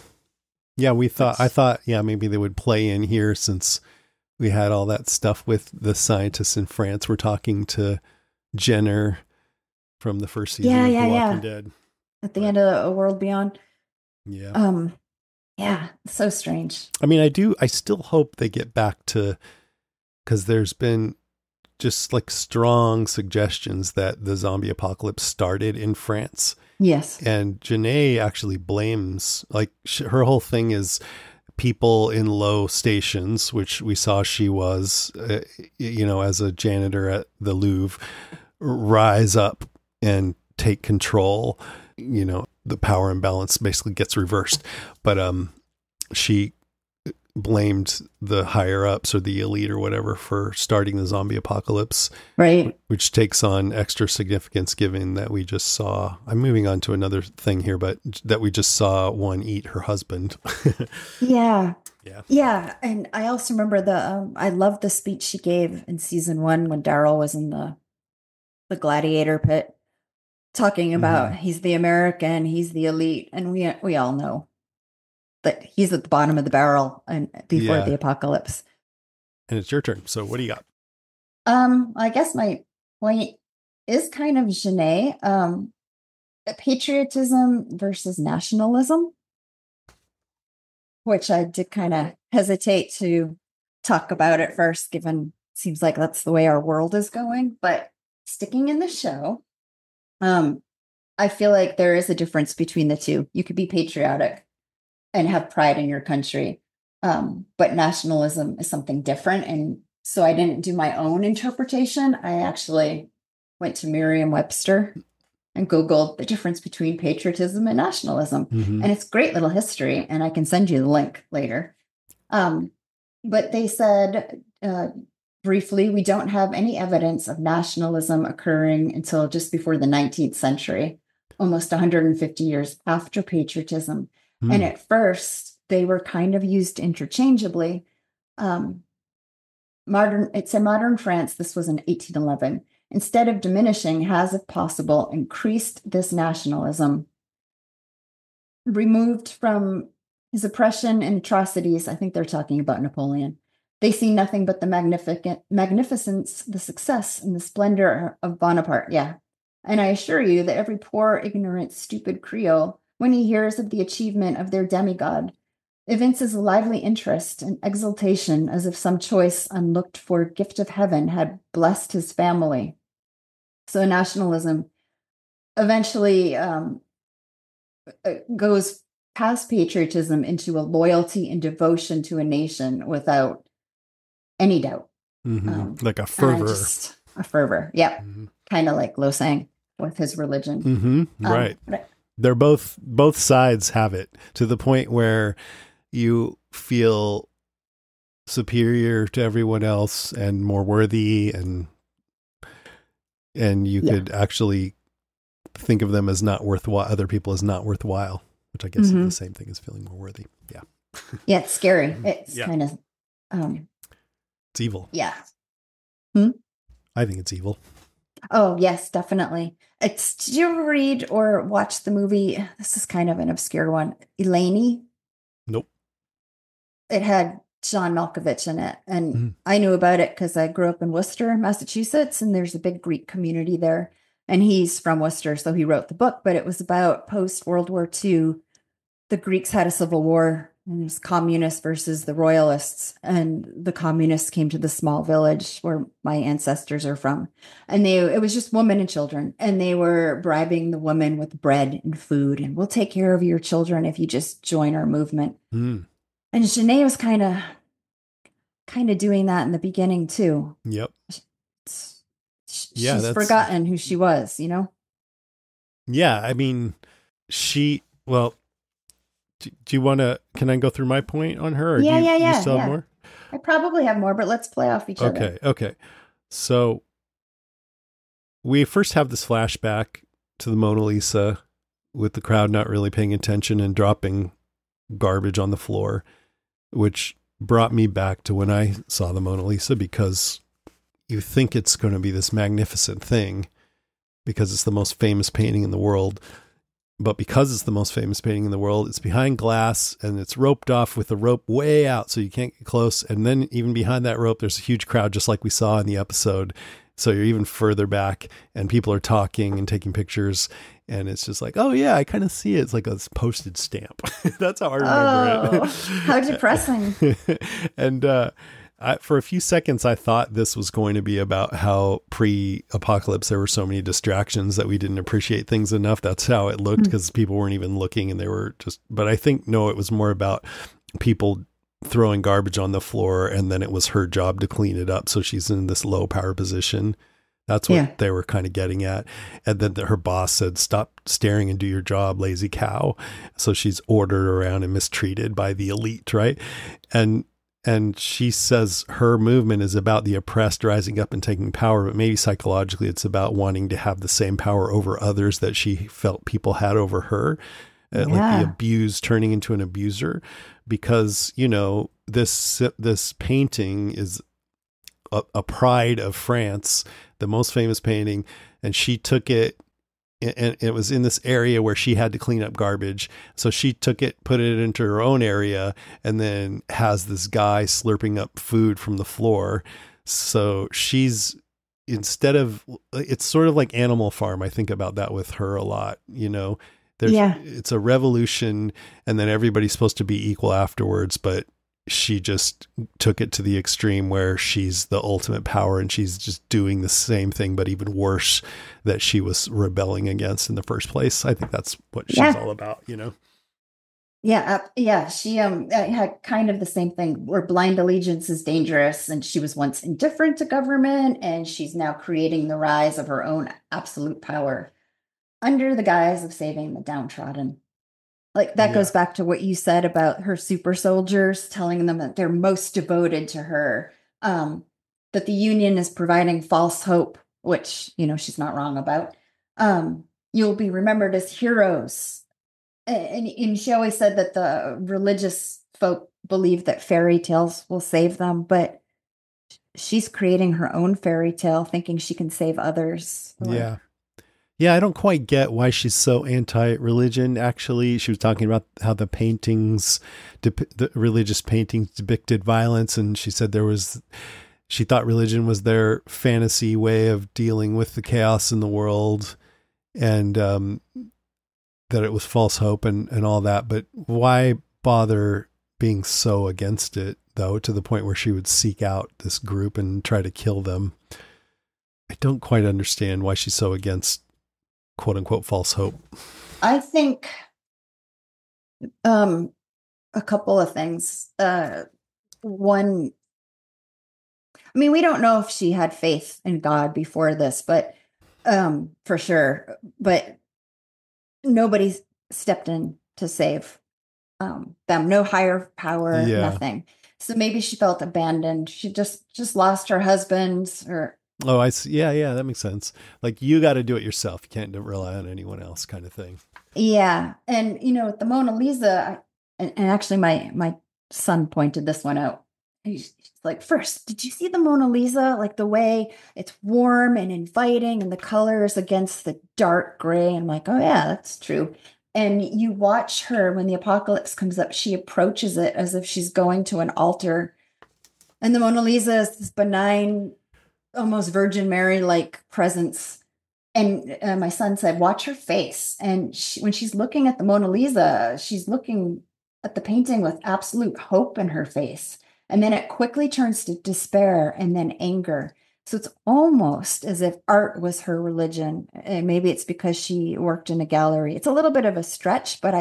I thought maybe they would play in here, since we had all that stuff with the scientists in France. We're talking to Jenner from the first season of The Walking Dead. At the end of A World Beyond. Yeah. Yeah. So strange. I mean, I still hope they get back to, because there's been just like strong suggestions that the zombie apocalypse started in France. Yes. And Janae actually blames, like her whole thing is people in low stations, which we saw she was, as a janitor at the Louvre, rise up and take control. The power imbalance basically gets reversed. But she blamed the higher ups or the elite or whatever for starting the zombie apocalypse, right? Which takes on extra significance given that we just saw, I'm moving on to another thing here, but that we just saw one eat her husband. Yeah. And I also remember I love the speech she gave in season 1 when Daryl was in the gladiator pit, talking about he's the American, he's the elite, and we all know that he's at the bottom of the barrel and before the apocalypse. And it's your turn. So what do you got? I guess my point is kind of Genet, patriotism versus nationalism, which I did kind of hesitate to talk about at first, given it seems like that's the way our world is going. But sticking in the show, I feel like there is a difference between the two. You could be patriotic and have pride in your country, but nationalism is something different. And so I didn't do my own interpretation. I actually went to Merriam-Webster and Googled the difference between patriotism and nationalism. And it's great little history, and I can send you the link later. But they said, briefly, we don't have any evidence of nationalism occurring until just before the 19th century, almost 150 years after patriotism. And at first, they were kind of used interchangeably. It's in modern France, this was in 1811. Instead of diminishing, has, if possible, increased this nationalism. Removed from his oppression and atrocities, I think they're talking about Napoleon. They see nothing but the magnificence, the success, and the splendor of Bonaparte. Yeah. And I assure you that every poor, ignorant, stupid Creole, when he hears of the achievement of their demigod, evinces a lively interest and exultation as if some choice, unlooked for gift of heaven had blessed his family. So nationalism eventually goes past patriotism into a loyalty and devotion to a nation without any doubt. Like a fervor. A fervor, yeah. Kind of like Losang with his religion. Right. They're both sides have it, to the point where you feel superior to everyone else and more worthy, and you could actually think of them as not worthwhile, other people as not worthwhile, which I guess is the same thing as feeling more worthy. Yeah. Yeah, it's scary. It's kind of it's evil. Yeah. I think it's evil. Oh, yes, definitely. Did you ever read or watch the movie? This is kind of an obscure one. Eleni? Nope. It had John Malkovich in it. And I knew about it because I grew up in Worcester, Massachusetts, and there's a big Greek community there. And he's from Worcester, so he wrote the book, but it was about post-World War II. The Greeks had a civil war, and it was communists versus the royalists. And the communists came to the small village where my ancestors are from. And it was just women and children. And they were bribing the women with bread and food. And we'll take care of your children if you just join our movement. And Genet was kind of doing that in the beginning too. Yep. She's forgotten who she was, you know? Yeah. I mean, do you want to, can I go through my point on her? Or yeah. You still have more? I probably have more, but let's play off each other. Okay. So we first have this flashback to the Mona Lisa with the crowd not really paying attention and dropping garbage on the floor, which brought me back to when I saw the Mona Lisa, because you think it's going to be this magnificent thing because it's the most famous painting in the world. But because it's the most famous painting in the world, it's behind glass and it's roped off with the rope way out so you can't get close. And then even behind that rope, there's a huge crowd, just like we saw in the episode. So you're even further back and people are talking and taking pictures. And it's just like, oh yeah, I kind of see it. It's like a postage stamp. That's how I remember it. How depressing. And for a few seconds, I thought this was going to be about how pre-apocalypse there were so many distractions that we didn't appreciate things enough. That's how it looked, because people weren't even looking and they were just, but I think, no, it was more about people throwing garbage on the floor, and then it was her job to clean it up. So she's in this low power position. That's what they were kind of getting at. And then her boss said, stop staring and do your job, lazy cow. So she's ordered around and mistreated by the elite, right? And she says her movement is about the oppressed rising up and taking power, but maybe psychologically it's about wanting to have the same power over others that she felt people had over her, like the abused turning into an abuser. Because, you know, this painting is a pride of France, the most famous painting, and she took it, and it was in this area where she had to clean up garbage. So she took it, put it into her own area, and then has this guy slurping up food from the floor. So she's, instead of, it's sort of like Animal Farm. I think about that with her a lot, you know. It's a revolution, and then everybody's supposed to be equal afterwards, but she just took it to the extreme where she's the ultimate power, and she's just doing the same thing, but even worse, that she was rebelling against in the first place. I think that's what she's all about, you know? Yeah. She had kind of the same thing where blind allegiance is dangerous, and she was once indifferent to government, and she's now creating the rise of her own absolute power under the guise of saving the downtrodden. Like that goes back to what you said about her super soldiers, telling them that they're most devoted to her, that the Union is providing false hope, which, you know, she's not wrong about. You'll be remembered as heroes. And she always said that the religious folk believe that fairy tales will save them, but she's creating her own fairy tale, thinking she can save others. Yeah, I don't quite get why she's so anti-religion. Actually, she was talking about how the paintings, the religious paintings depicted violence, and she said she thought religion was their fantasy way of dealing with the chaos in the world, and that it was false hope and all that. But why bother being so against it, though, to the point where she would seek out this group and try to kill them? I don't quite understand why she's so against quote unquote false hope. I think a couple of things. One, I mean, we don't know if she had faith in God before this, but for sure. But nobody stepped in to save them. No higher power, nothing. So maybe she felt abandoned. She just lost her husband, or oh, I see. Yeah, that makes sense. Like, you got to do it yourself. You can't rely on anyone else, kind of thing. Yeah. And, you know, with the Mona Lisa, and actually my son pointed this one out. He's like, first, did you see the Mona Lisa? Like the way it's warm and inviting and the colors against the dark gray. And I'm like, oh yeah, that's true. And you watch her when the apocalypse comes up, she approaches it as if she's going to an altar. And the Mona Lisa is this benign, almost Virgin Mary-like presence. And my son said, watch her face. And when she's looking at the Mona Lisa, she's looking at the painting with absolute hope in her face. And then it quickly turns to despair and then anger. So it's almost as if art was her religion. And maybe it's because she worked in a gallery. It's a little bit of a stretch, but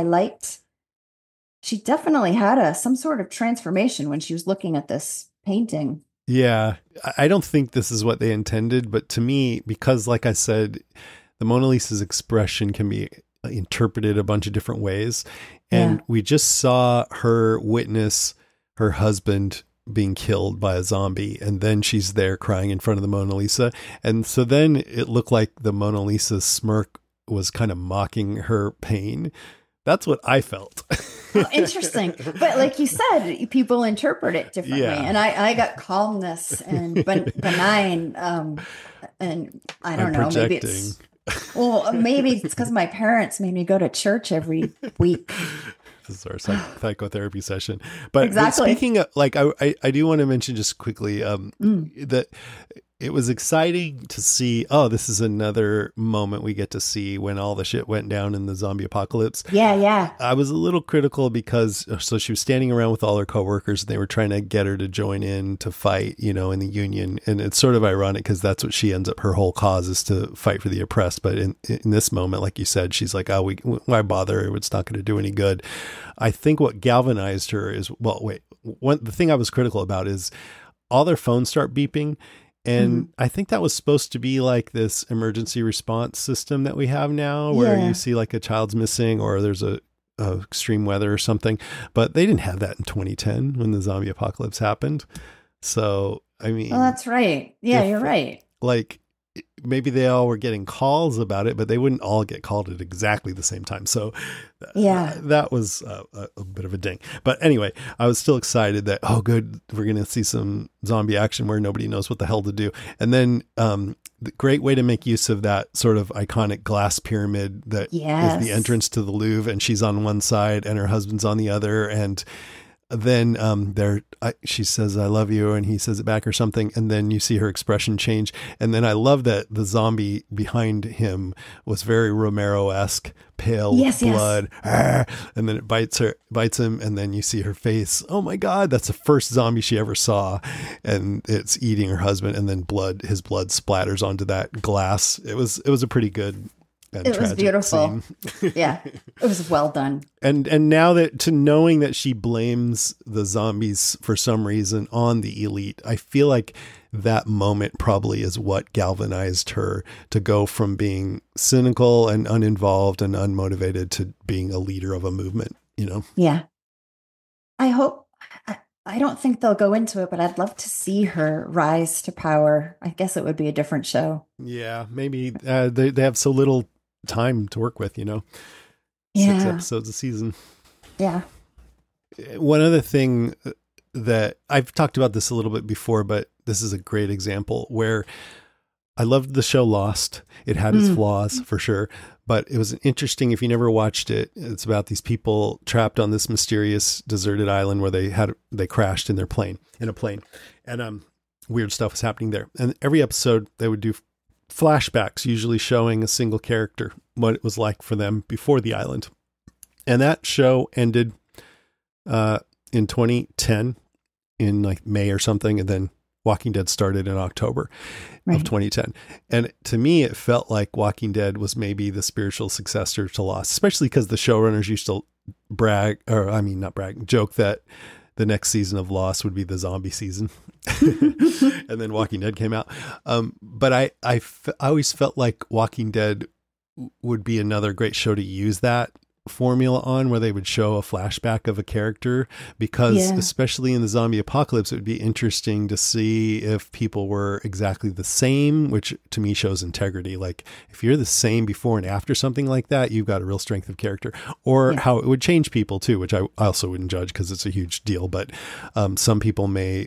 she definitely had some sort of transformation when she was looking at this painting. Yeah, I don't think this is what they intended, but to me, because like I said, the Mona Lisa's expression can be interpreted a bunch of different ways. And we just saw her witness her husband being killed by a zombie, and then she's there crying in front of the Mona Lisa. And so then it looked like the Mona Lisa's smirk was kind of mocking her pain. That's what I felt. Oh, interesting. But like you said, people interpret it differently. Yeah. And I got calmness and benign. And I don't know, maybe it's, maybe it's because my parents made me go to church every week. This is our psychotherapy session. But, exactly. But speaking of, like, I do want to mention just quickly that it was exciting to see, this is another moment we get to see when all the shit went down in the zombie apocalypse. Yeah. I was a little critical because, so she was standing around with all her coworkers and they were trying to get her to join in to fight, you know, in the Union. And it's sort of ironic because that's what she ends up, her whole cause is to fight for the oppressed. But in this moment, like you said, she's like, why bother? It's not going to do any good. I think what galvanized her is, the thing I was critical about is all their phones start beeping. And I think that was supposed to be like this emergency response system that we have now where you see like a child's missing or there's a extreme weather or something, but they didn't have that in 2010 when the zombie apocalypse happened. So, I mean, that's right. Yeah, you're right. Like maybe they all were getting calls about it, but they wouldn't all get called at exactly the same time. So that was a bit of a ding. But anyway, I was still excited that, good, we're going to see some zombie action where nobody knows what the hell to do. And then the great way to make use of that sort of iconic glass pyramid that is the entrance to the Louvre, and she's on one side and her husband's on the other. And then she says, "I love you," and he says it back or something. And then you see her expression change. And then I love that the zombie behind him was very Romero-esque, pale with blood. Yes. And then it bites him. And then you see her face. Oh my God, that's the first zombie she ever saw. And it's eating her husband. And then his blood splatters onto that glass. It was a pretty good. It was beautiful. Yeah, it was well done. And now knowing that she blames the zombies for some reason on the elite, I feel like that moment probably is what galvanized her to go from being cynical and uninvolved and unmotivated to being a leader of a movement, you know? Yeah. I don't think they'll go into it, but I'd love to see her rise to power. I guess it would be a different show. Yeah, maybe they have so little time to work with, you know? Yeah. 6 episodes a season. Yeah. One other thing that I've talked about this a little bit before, but this is a great example where I loved the show Lost. It had its flaws for sure, but it was interesting. If you never watched it, it's about these people trapped on this mysterious deserted island where they crashed in a plane, and weird stuff was happening there. And every episode they would do flashbacks, usually showing a single character, what it was like for them before the island. And that show ended in 2010 in like May or something. And then Walking Dead started in October of 2010. And to me, it felt like Walking Dead was maybe the spiritual successor to Lost, especially because the showrunners used to joke that the next season of Lost would be the zombie season. And then Walking Dead came out. But I always felt like Walking Dead would be another great show to use that formula on, where they would show a flashback of a character, because especially in the zombie apocalypse, it would be interesting to see if people were exactly the same, which to me shows integrity. Like if you're the same before and after something like that, you've got a real strength of character. Or how it would change people too, which I also wouldn't judge because it's a huge deal. But some people may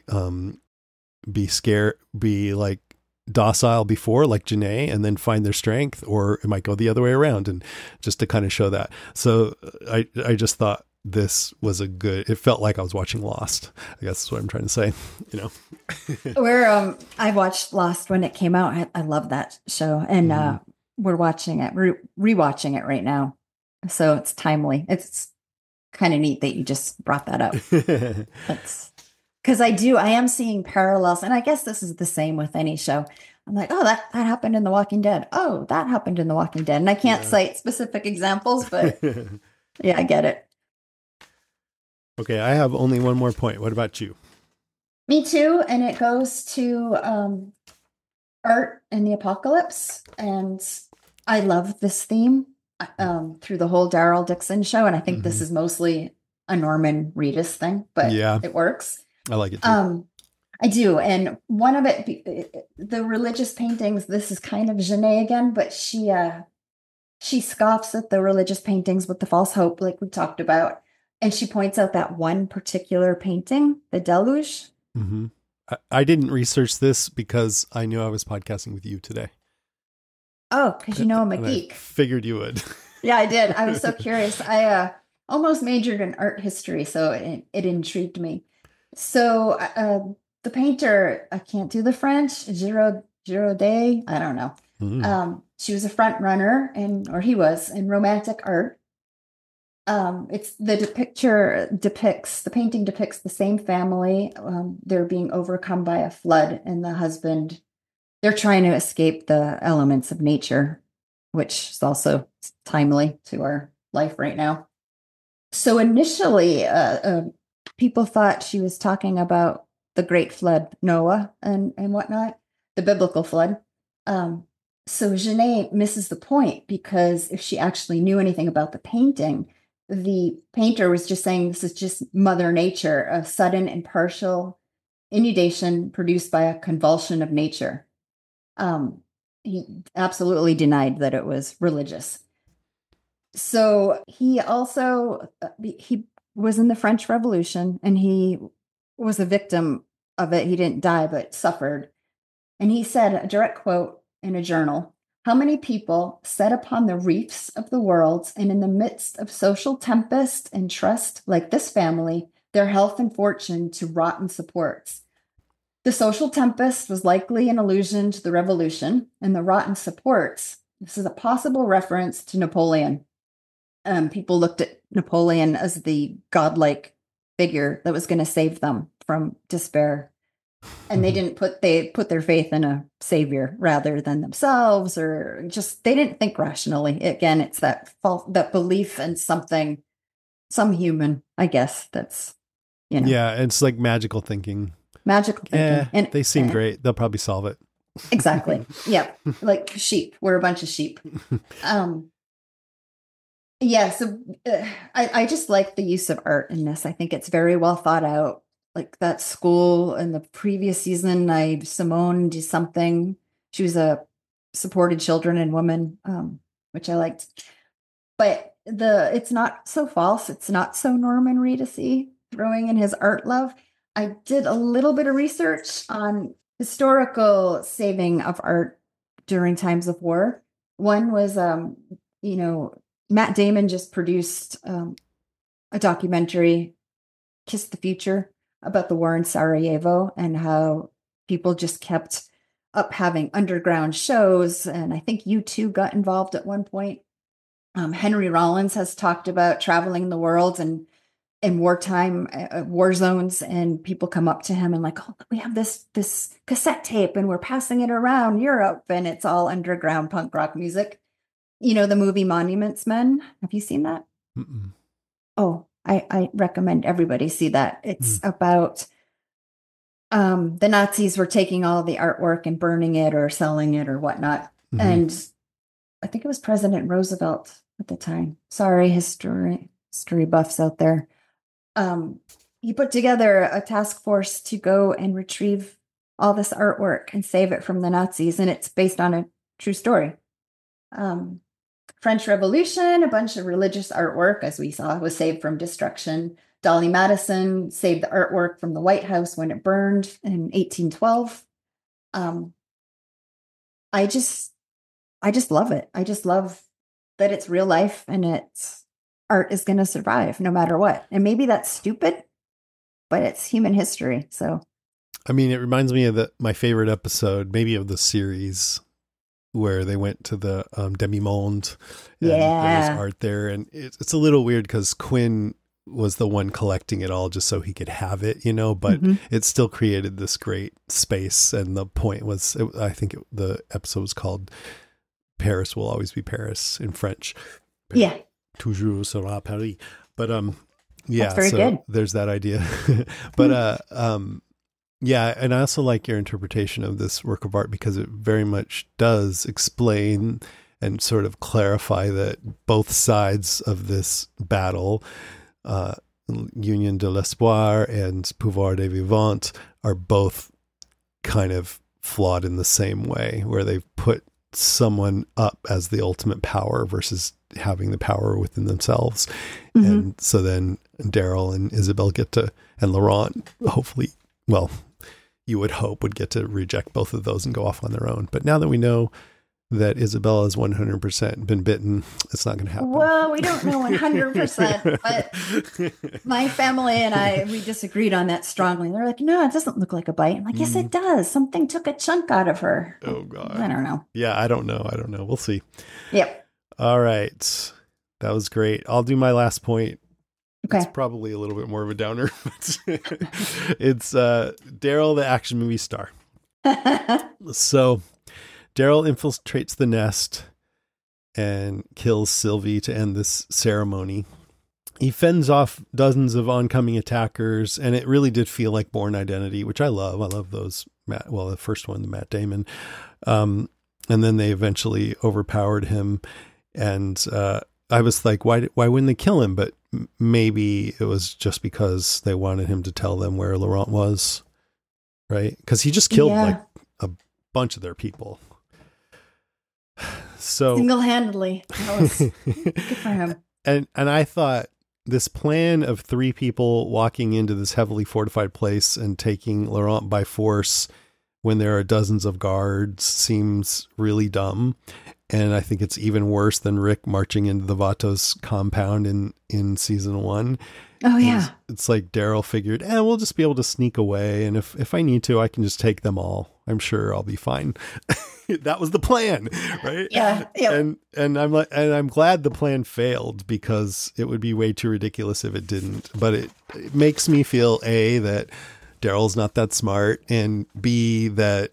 be like docile before, like Janae, and then find their strength, or it might go the other way around, and just to kind of show that. So I just thought this was it felt like I was watching Lost. I guess that's what I'm trying to say, you know. I watched Lost when it came out. I love that show, and we're watching it, rewatching it right now. So it's timely. It's kind of neat that you just brought that up. Because I am seeing parallels, and I guess this is the same with any show. I'm like, oh, that happened in The Walking Dead. Oh, that happened in The Walking Dead. And I can't cite specific examples, but yeah, I get it. Okay, I have only one more point. What about you? Me too, and it goes to art in the apocalypse. And I love this theme through the whole Daryl Dixon show, and I think this is mostly a Norman Reedus thing, but it works. I like it too. I do. And one of it, the religious paintings, this is kind of Janae again, but she scoffs at the religious paintings with the false hope, like we talked about. And she points out that one particular painting, the Deluge. Mm-hmm. I didn't research this because I knew I was podcasting with you today. Oh, because you know I'm a geek. I figured you would. Yeah, I did. I was so curious. I almost majored in art history, so it intrigued me. So the painter, I can't do the French, Girodet, I don't know. She was a front runner, he was, in romantic art. The painting depicts the same family. They're being overcome by a flood, and the husband, they're trying to escape the elements of nature, which is also timely to our life right now. So initially, people thought she was talking about the great flood, Noah and whatnot, the biblical flood. So Janae misses the point, because if she actually knew anything about the painting, the painter was just saying this is just Mother Nature, a sudden and partial inundation produced by a convulsion of nature. He absolutely denied that it was religious. So he also, he was in the French Revolution, and he was a victim of it. He didn't die, but suffered. And he said, a direct quote in a journal, "How many people set upon the reefs of the world, and in the midst of social tempest and trust, like this family, their health and fortune to rotten supports. The social tempest was likely an allusion to the revolution, and the rotten supports, this is a possible reference to Napoleon. People looked at Napoleon as the godlike figure that was going to save them from despair. And they put their faith in a savior rather than themselves, or just, they didn't think rationally. Again, it's that belief in something, some human, I guess, that's, Yeah, it's like magical thinking. Magical thinking. And they seem great. They'll probably solve it. Exactly. Yeah. Like sheep. We're a bunch of sheep. Yeah. So I just like the use of art in this. I think it's very well thought out. Like that school in the previous season, Simone did something. She was a supported children and women, which I liked. But it's not so false. It's not so Norman Reedus-y, throwing in his art love. I did a little bit of research on historical saving of art during times of war. One was, Matt Damon just produced a documentary, Kiss the Future, about the war in Sarajevo and how people just kept up having underground shows. And I think U2 got involved at one point. Henry Rollins has talked about traveling the world and in wartime war zones, and people come up to him and like, oh, we have this cassette tape and we're passing it around Europe, and it's all underground punk rock music. The movie Monuments Men. Have you seen that? Mm-mm. Oh, I recommend everybody see that. It's about the Nazis were taking all the artwork and burning it or selling it or whatnot. Mm-hmm. And I think it was President Roosevelt at the time. Sorry, history buffs out there. He put together a task force to go and retrieve all this artwork and save it from the Nazis. And it's based on a true story. French Revolution, a bunch of religious artwork, as we saw, was saved from destruction. Dolly Madison saved the artwork from the White House when it burned in 1812. I just love it. I just love that it's real life and art is going to survive no matter what. And maybe that's stupid, but it's human history. So, I mean, it reminds me of my favorite episode, maybe of the series, where they went to the Demi-Monde. And there's art there. And it's a little weird because Quinn was the one collecting it all just so he could have it, but it still created this great space. And the point was, the episode was called Paris Will Always Be Paris in French. Yeah. Toujours sera Paris. But that's very good. There's that idea. But yeah, and I also like your interpretation of this work of art because it very much does explain and sort of clarify that both sides of this battle, Union de l'Espoir and Pouvoir des Vivants, are both kind of flawed in the same way, where they've put someone up as the ultimate power versus having the power within themselves. Mm-hmm. And so then Daryl and Isabel and Laurent, hopefully, well, you would hope would get to reject both of those and go off on their own. But now that we know that Isabella has 100% been bitten, it's not going to happen. Well, we don't know 100%, but my family and we disagreed on that strongly. They're like, no, it doesn't look like a bite. I'm like, yes, it does. Something took a chunk out of her. Oh, God. I don't know. Yeah, I don't know. We'll see. Yep. All right. That was great. I'll do my last point. Okay. It's probably a little bit more of a downer. It's Daryl, the action movie star. So Daryl infiltrates the nest and kills Sylvie to end this ceremony. He fends off dozens of oncoming attackers, and it really did feel like Bourne Identity, which I love. I love those. The first one, the Matt Damon. And then they eventually overpowered him, and I was like, why wouldn't they kill him? But maybe it was just because they wanted him to tell them where Laurent was, right? Because he just killed like a bunch of their people. So single-handedly, that was good for him. And I thought this plan of 3 people walking into this heavily fortified place and taking Laurent by force when there are dozens of guards seems really dumb. And I think it's even worse than Rick marching into the Vatos compound in season 1. Oh, yeah. It's like Daryl figured, we'll just be able to sneak away. And if I need to, I can just take them all. I'm sure I'll be fine. That was the plan, right? Yeah. And I'm glad the plan failed, because it would be way too ridiculous if it didn't. But it makes me feel A, that Daryl's not that smart, and B, that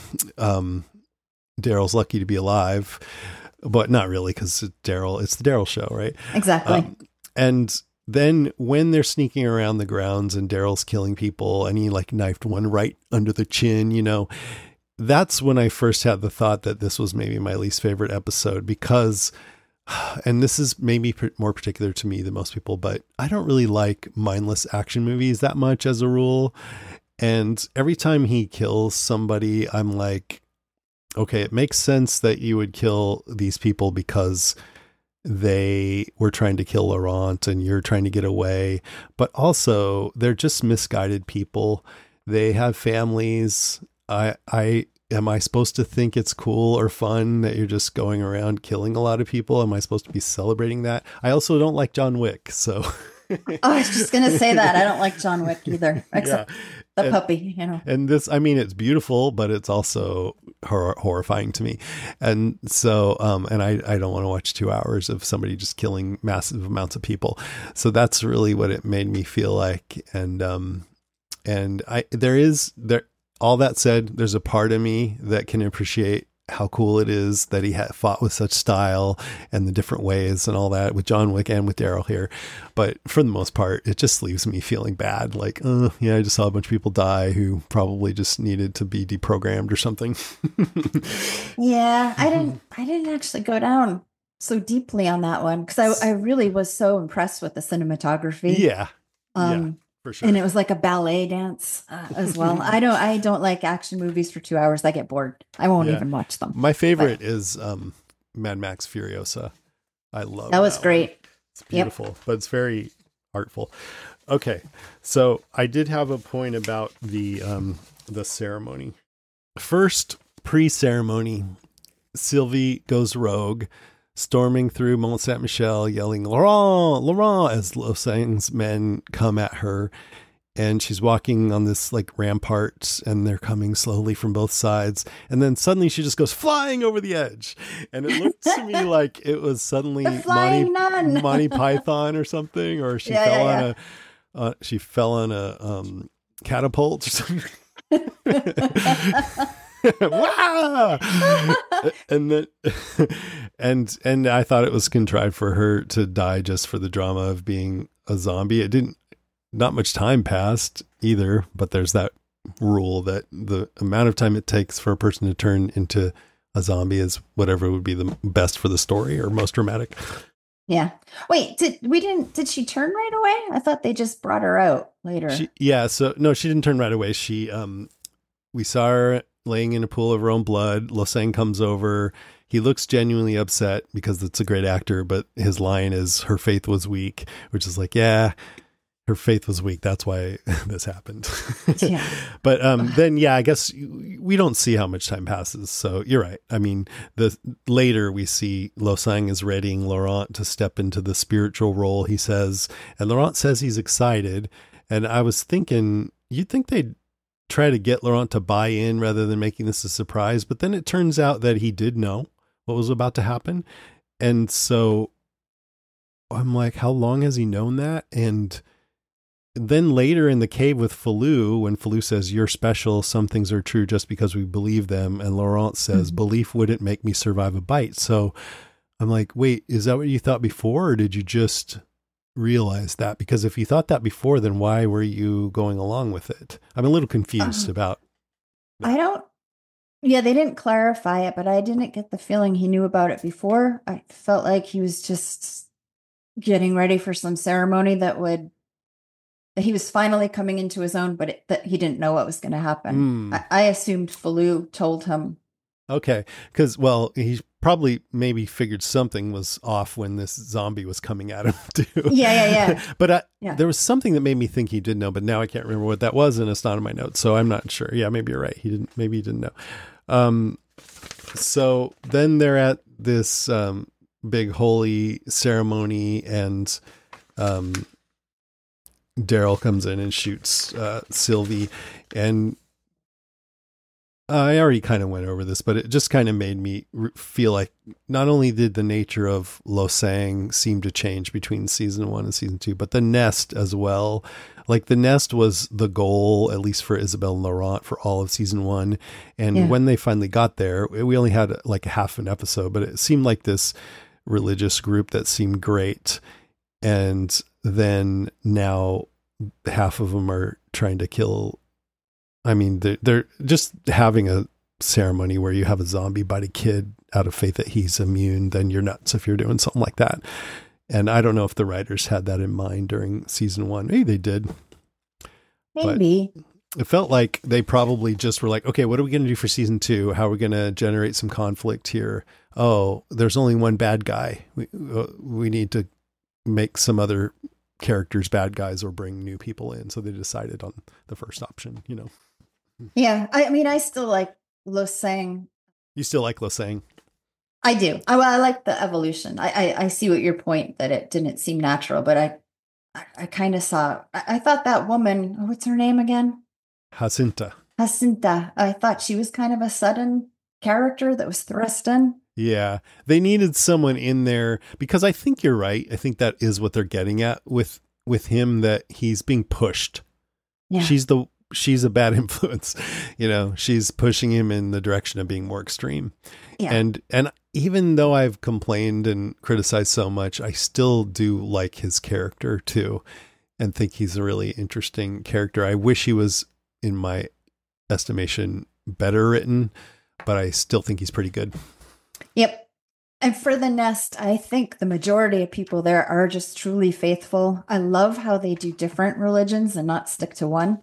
Daryl's lucky to be alive, but not really, because it's the Daryl show, right? Exactly. And then when they're sneaking around the grounds and Daryl's killing people, and he like knifed one right under the chin, that's when I first had the thought that this was maybe my least favorite episode, because, and this is maybe more particular to me than most people, but I don't really like mindless action movies that much as a rule. And every time he kills somebody, I'm like, okay, it makes sense that you would kill these people because they were trying to kill Laurent and you're trying to get away. But also, they're just misguided people. They have families. Am I supposed to think it's cool or fun that you're just going around killing a lot of people? Am I supposed to be celebrating that? I also don't like John Wick, so. I was just going to say that. I don't like John Wick either, except the puppy, And this, I mean, it's beautiful, but it's also horrifying to me. And so, and I don't want to watch 2 hours of somebody just killing massive amounts of people. So that's really what it made me feel like. And all that said, there's a part of me that can appreciate how cool it is that he had fought with such style and the different ways and all that with John Wick and with Daryl here. But for the most part, it just leaves me feeling bad. Like, I just saw a bunch of people die who probably just needed to be deprogrammed or something. Yeah, I didn't actually go down so deeply on that one, because I really was so impressed with the cinematography. Yeah. For sure. And it was like a ballet dance as well. I don't like action movies for 2 hours. I get bored. I won't even watch them. My favorite is Mad Max Furiosa. I love that. Was great. One. It's beautiful, but it's very artful. Okay, so I did have a point about the ceremony. First, pre-ceremony, Sylvie goes rogue, storming through Mont Saint Michel, yelling "Laurent, Laurent!" as Losang's men come at her, and she's walking on this like rampart, and they're coming slowly from both sides, and then suddenly she just goes flying over the edge, and it looked to me like it was suddenly Monty Python or something, or she fell on a catapult or something. Wow! And then and I thought it was contrived for her to die just for the drama of being a zombie. Not much time passed either, but there's that rule that the amount of time it takes for a person to turn into a zombie is whatever would be the best for the story or most dramatic. Yeah. Wait, did she turn right away? I thought they just brought her out later. She didn't turn right away. She we saw her laying in a pool of her own blood. Losang comes over. He looks genuinely upset because it's a great actor, but his line is her faith was weak, which is like, yeah, her faith was weak. That's why this happened. Yeah. But then, I guess we don't see how much time passes. So you're right. I mean, later we see Losang is readying Laurent to step into the spiritual role, he says, and Laurent says he's excited. And I was thinking, you'd think they'd try to get Laurent to buy in rather than making this a surprise. But then it turns out that he did know what was about to happen. And so I'm like, how long has he known that? And then later in the cave with Falou, when Falou says, "You're special, some things are true just because we believe them," and Laurent says, "Belief wouldn't make me survive a bite." So I'm like, wait, is that what you thought before, or did you just realize that? Because if you thought that before, then why were you going along with it? I'm a little confused about that. They didn't clarify it, but I didn't get the feeling he knew about it before. I felt like he was just getting ready for some ceremony that he was finally coming into his own, but that he didn't know what was going to happen. I assumed Falou told him. Okay. Because, he probably maybe figured something was off when this zombie was coming at him too. Yeah. But Yeah. there was something that made me think he did know, but now I can't remember what that was, and it's not in my notes, so I'm not sure. Yeah, maybe you're right. Maybe he didn't know. So then they're at this big holy ceremony, and Daryl comes in and shoots Sylvie, and I already kind of went over this, but it just kind of made me feel like not only did the nature of Losang seem to change between season 1 and season 2, but the nest as well. Like the nest was the goal, at least for Isabel and Laurent, for all of season 1. And when they finally got there, we only had like half an episode, but it seemed like this religious group that seemed great. And then now half of them are trying to kill. I mean, they're just having a ceremony where you have a zombie bite a kid out of faith that he's immune. Then you're nuts if you're doing something like that. And I don't know if the writers had that in mind during season 1. Maybe they did. Maybe. But it felt like they probably just were like, okay, what are we going to do for season 2? How are we going to generate some conflict here? Oh, there's only one bad guy. We need to make some other characters bad guys or bring new people in. So they decided on the first option, you know. Yeah. I mean, I still like Losang. You still like Losang? I do. I like the evolution. I see what your point, that it didn't seem natural, but I kind of saw, I thought that woman, what's her name again? Jacinta. I thought she was kind of a sudden character that was thrust in. Yeah. They needed someone in there because I think you're right. I think that is what they're getting at with him, that he's being pushed. Yeah. She's a bad influence, you know, she's pushing him in the direction of being more extreme. Yeah. And even though I've complained and criticized so much, I still do like his character too, and think he's a really interesting character. I wish he was, in my estimation, better written, but I still think he's pretty good. Yep. And for the nest, I think the majority of people there are just truly faithful. I love how they do different religions and not stick to one.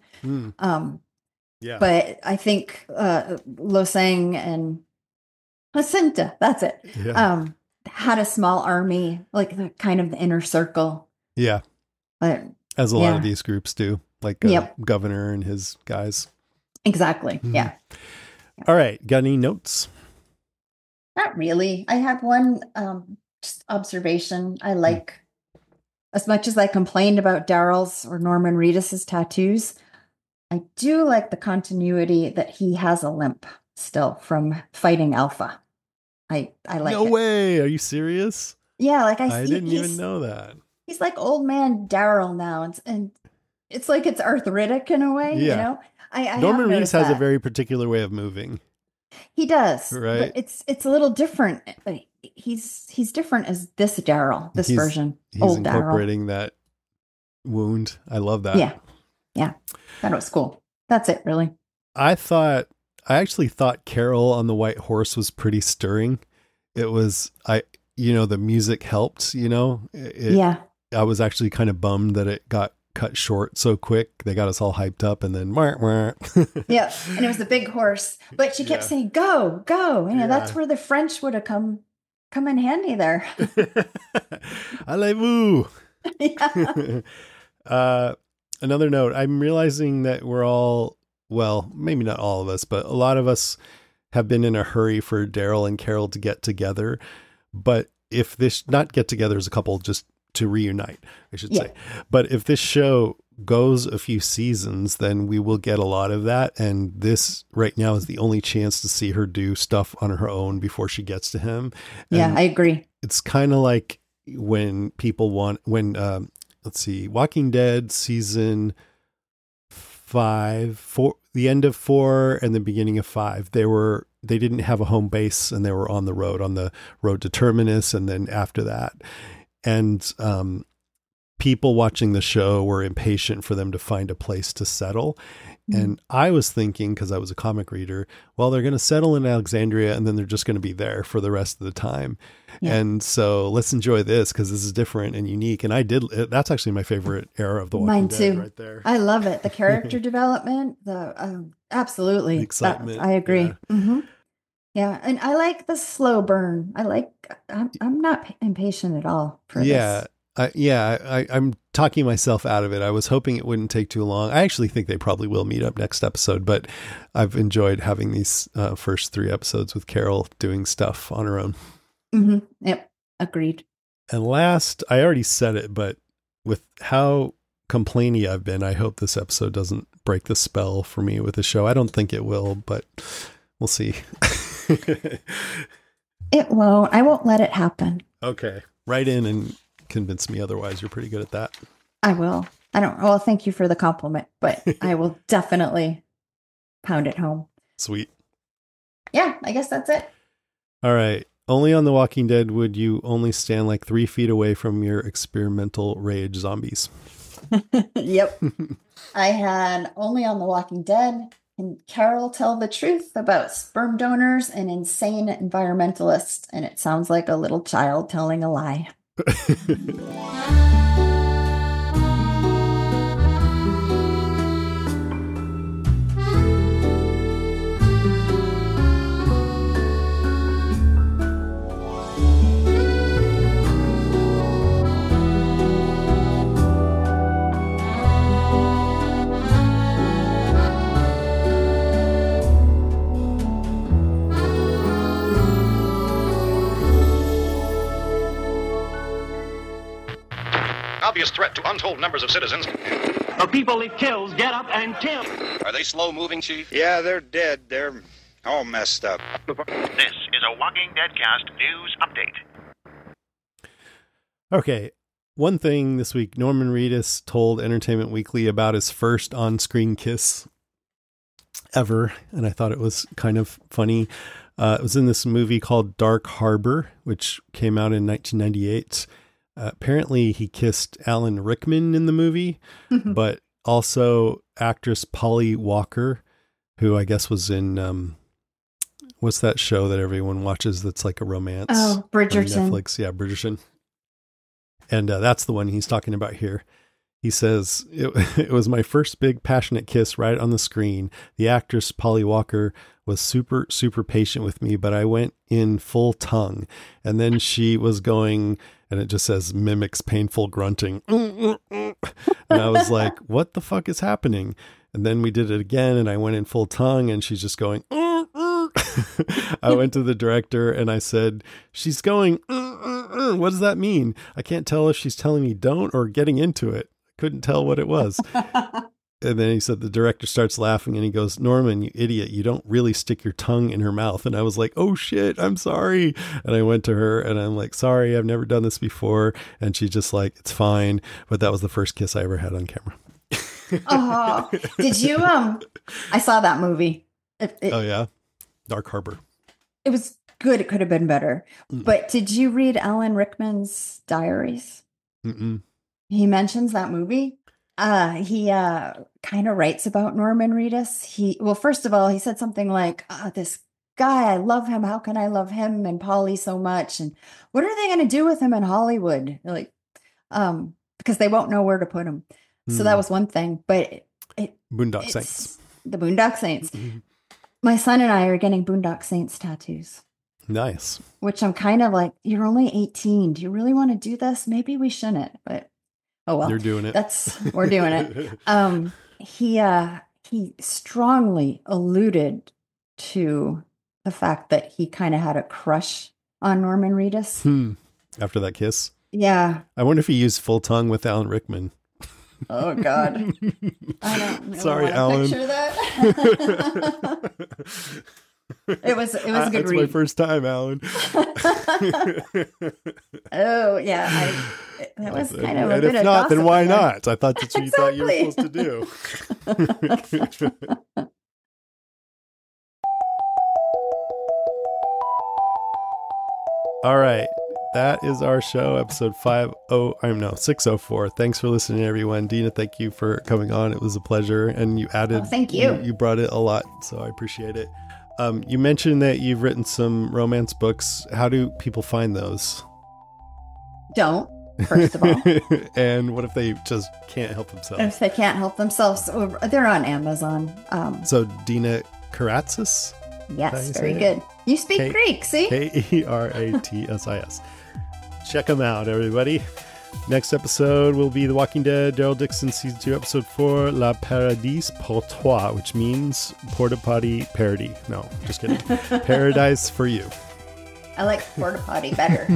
Yeah. But I think Losang and Jacinta, that's it, had a small army, like the kind of the inner circle. Yeah. As a lot of these groups do, like Governor and his guys. Exactly. Mm-hmm. Yeah. All right. Got any notes? Not really. I have one just observation. I like, as much as I complained about Daryl's or Norman Reedus's tattoos, I do like the continuity that he has a limp still from fighting Alpha. I like No it. way. Are you serious? Yeah, like I didn't even know that. He's like old man Daryl now, and it's like it's arthritic in a way, you know? Norman Reedus has a very particular way of moving. He does, right? But it's a little different. He's different as this Daryl, this version. He's incorporating that wound. I love that. Yeah. That was cool. That's it, really. I actually thought Carol on the white horse was pretty stirring. It was, the music helped, I was actually kind of bummed that it got cut short so quick. They got us all hyped up and then yeah. And it was a big horse, but she kept saying, go. That's where the French would have come in handy there. Allez-vous. Another note, I'm realizing that we're all, well, maybe not all of us, but a lot of us have been in a hurry for Daryl and Carol to get together. But if this, not get together as a couple, just to reunite, I should say. But if this show goes a few seasons, then we will get a lot of that. And this right now is the only chance to see her do stuff on her own before she gets to him. And I agree. It's kind of like when people let's see, Walking Dead season 5, the end of 4 and the beginning of 5, they didn't have a home base and they were on the road to Terminus. And then after that, and people watching the show were impatient for them to find a place to settle. Mm-hmm. And I was thinking, because I was a comic reader, well, they're going to settle in Alexandria and then they're just going to be there for the rest of the time. Yeah. And so let's enjoy this because this is different and unique. And that's actually my favorite era of The Walking Dead right there. I love it. The character development, absolutely. The excitement. I agree. Yeah. Mm-hmm. Yeah, and I like the slow burn. I'm not impatient at all for Yeah. this. I'm talking myself out of it. I was hoping it wouldn't take too long. I actually think they probably will meet up next episode, but I've enjoyed having these first 3 episodes with Carol doing stuff on her own. Yep, agreed. And last, I already said it, but with how complainy I've been, I hope this episode doesn't break the spell for me with the show. I don't think it will, but we'll see. It won't. I won't let it happen. Okay. Write in and convince me otherwise. You're pretty good at that. I will. Well, thank you for the compliment, but I will definitely pound it home. Sweet. Yeah, I guess that's it. All right. Only on The Walking Dead would you only stand like 3 feet away from your experimental rage zombies. Yep. I had Only on The Walking Dead. Can Carol tell the truth about sperm donors and insane environmentalists? And it sounds like a little child telling a lie. Obvious threat to untold numbers of citizens. The people it kills get up and kill. Are they slow-moving, Chief? Yeah, they're dead. They're all messed up. This is a Walking Deadcast news update. Okay. One thing this week, Norman Reedus told Entertainment Weekly about his first on-screen kiss ever, and I thought it was kind of funny. It was in this movie called Dark Harbor, which came out in 1998. Apparently he kissed Alan Rickman in the movie, but also actress Polly Walker, who I guess was in, what's that show that everyone watches that's like a romance? Oh, Bridgerton. On Netflix. Yeah, Bridgerton. And that's the one he's talking about here. He says, it was my first big passionate kiss right on the screen. The actress Polly Walker was super, super patient with me, but I went in full tongue. And then she was going, and it just says mimics painful grunting. And I was like, what the fuck is happening? And then we did it again, and I went in full tongue, and she's just going, I went to the director and I said, she's going, what does that mean? I can't tell if she's telling me don't or getting into it. Couldn't tell what it was. And then he said, the director starts laughing and he goes, Norman, you idiot, you don't really stick your tongue in her mouth. And I was like, oh shit, I'm sorry. And I went to her and I'm like, sorry, I've never done this before. And she's just like, it's fine. But that was the first kiss I ever had on camera. Oh, did you, I saw that movie. Oh yeah. Dark Harbor. It was good. It could have been better. But did you read Alan Rickman's diaries? Mm-mm. He mentions that movie. He kind of writes about Norman Reedus. Well, first of all, he said something like, this guy, I love him. How can I love him and Polly so much? And what are they going to do with him in Hollywood? Like, because they won't know where to put him. So that was one thing. But Boondock Saints. The Boondock Saints. My son and I are getting Boondock Saints tattoos. Nice. Which I'm kind of like, you're only 18. Do you really want to do this? Maybe we shouldn't, but oh well. You're doing it. We're doing it. He strongly alluded to the fact that he kind of had a crush on Norman Reedus. After that kiss? Yeah. I wonder if he used full tongue with Alan Rickman. Oh God. I don't really Sorry, want to Alan. picture that. It was a good read. It's my first time, Alan. Oh yeah, that was kind of a and bit if of not, then gossip why in there. not? I thought that's what you thought you were supposed to do. All right. That is our show, episode 604. Thanks for listening, everyone. Dina, thank you for coming on. It was a pleasure. And you added, thank you. You brought it a lot, so I appreciate it. You mentioned that you've written some romance books. How do people find those? Don't, first of all. And what if they just can't help themselves? If they can't help themselves, they're on Amazon. So Dina Karatzis? Yes, very good. You speak Greek, see? Keratis. Check them out, everybody. Next episode will be The Walking Dead, Daryl Dixon, Season 2, Episode 4, La Paradise pour toi, which means porta potty parody. No, just kidding. Paradise for you. I like porta potty better.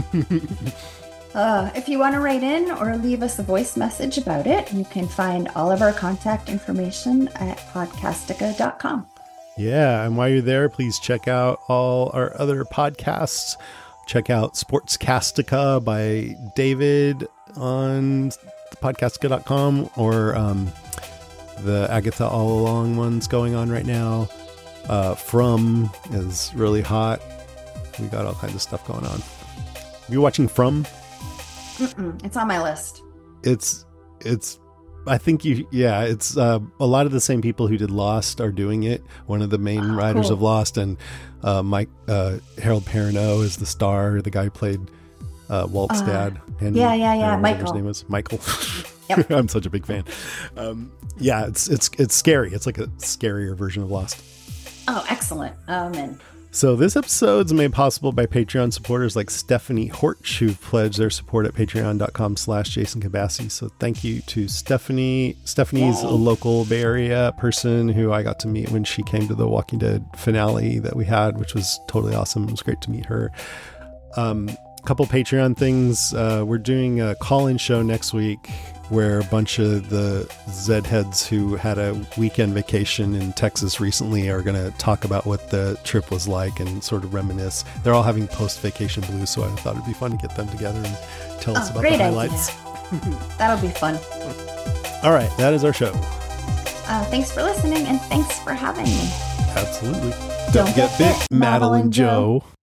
If you want to write in or leave us a voice message about it, you can find all of our contact information at podcastica.com. Yeah, and while you're there, please check out all our other podcasts. Check out Sportscastica by David on podcastica.com, or the Agatha All Along one's going on right now. From is really hot. We got all kinds of stuff going on. You watching From? It's on my list. It's I think it's a lot of the same people who did Lost are doing it. One of the main writers of Lost, and Harold Perrineau is the star, the guy who played Walt's dad. Henry, Michael. His name was Michael. Yep. I'm such a big fan. It's scary. It's like a scarier version of Lost. Oh, excellent. And So this episode's made possible by Patreon supporters like Stephanie Horch, who pledged their support at patreon.com/Jason Cabassi. So thank you to Stephanie. Stephanie's a local Bay Area person who I got to meet when she came to the Walking Dead finale that we had, which was totally awesome. It was great to meet her. Couple Patreon things. We're doing a call-in show next week where a bunch of the Zed heads who had a weekend vacation in Texas recently are going to talk about what the trip was like and sort of reminisce. They're all having post-vacation blues, so I thought it'd be fun to get them together and tell us about the highlights. That'll be fun. All right, that is our show. Thanks for listening, and thanks for having me. Absolutely. Don't get bit, Madeline Joe.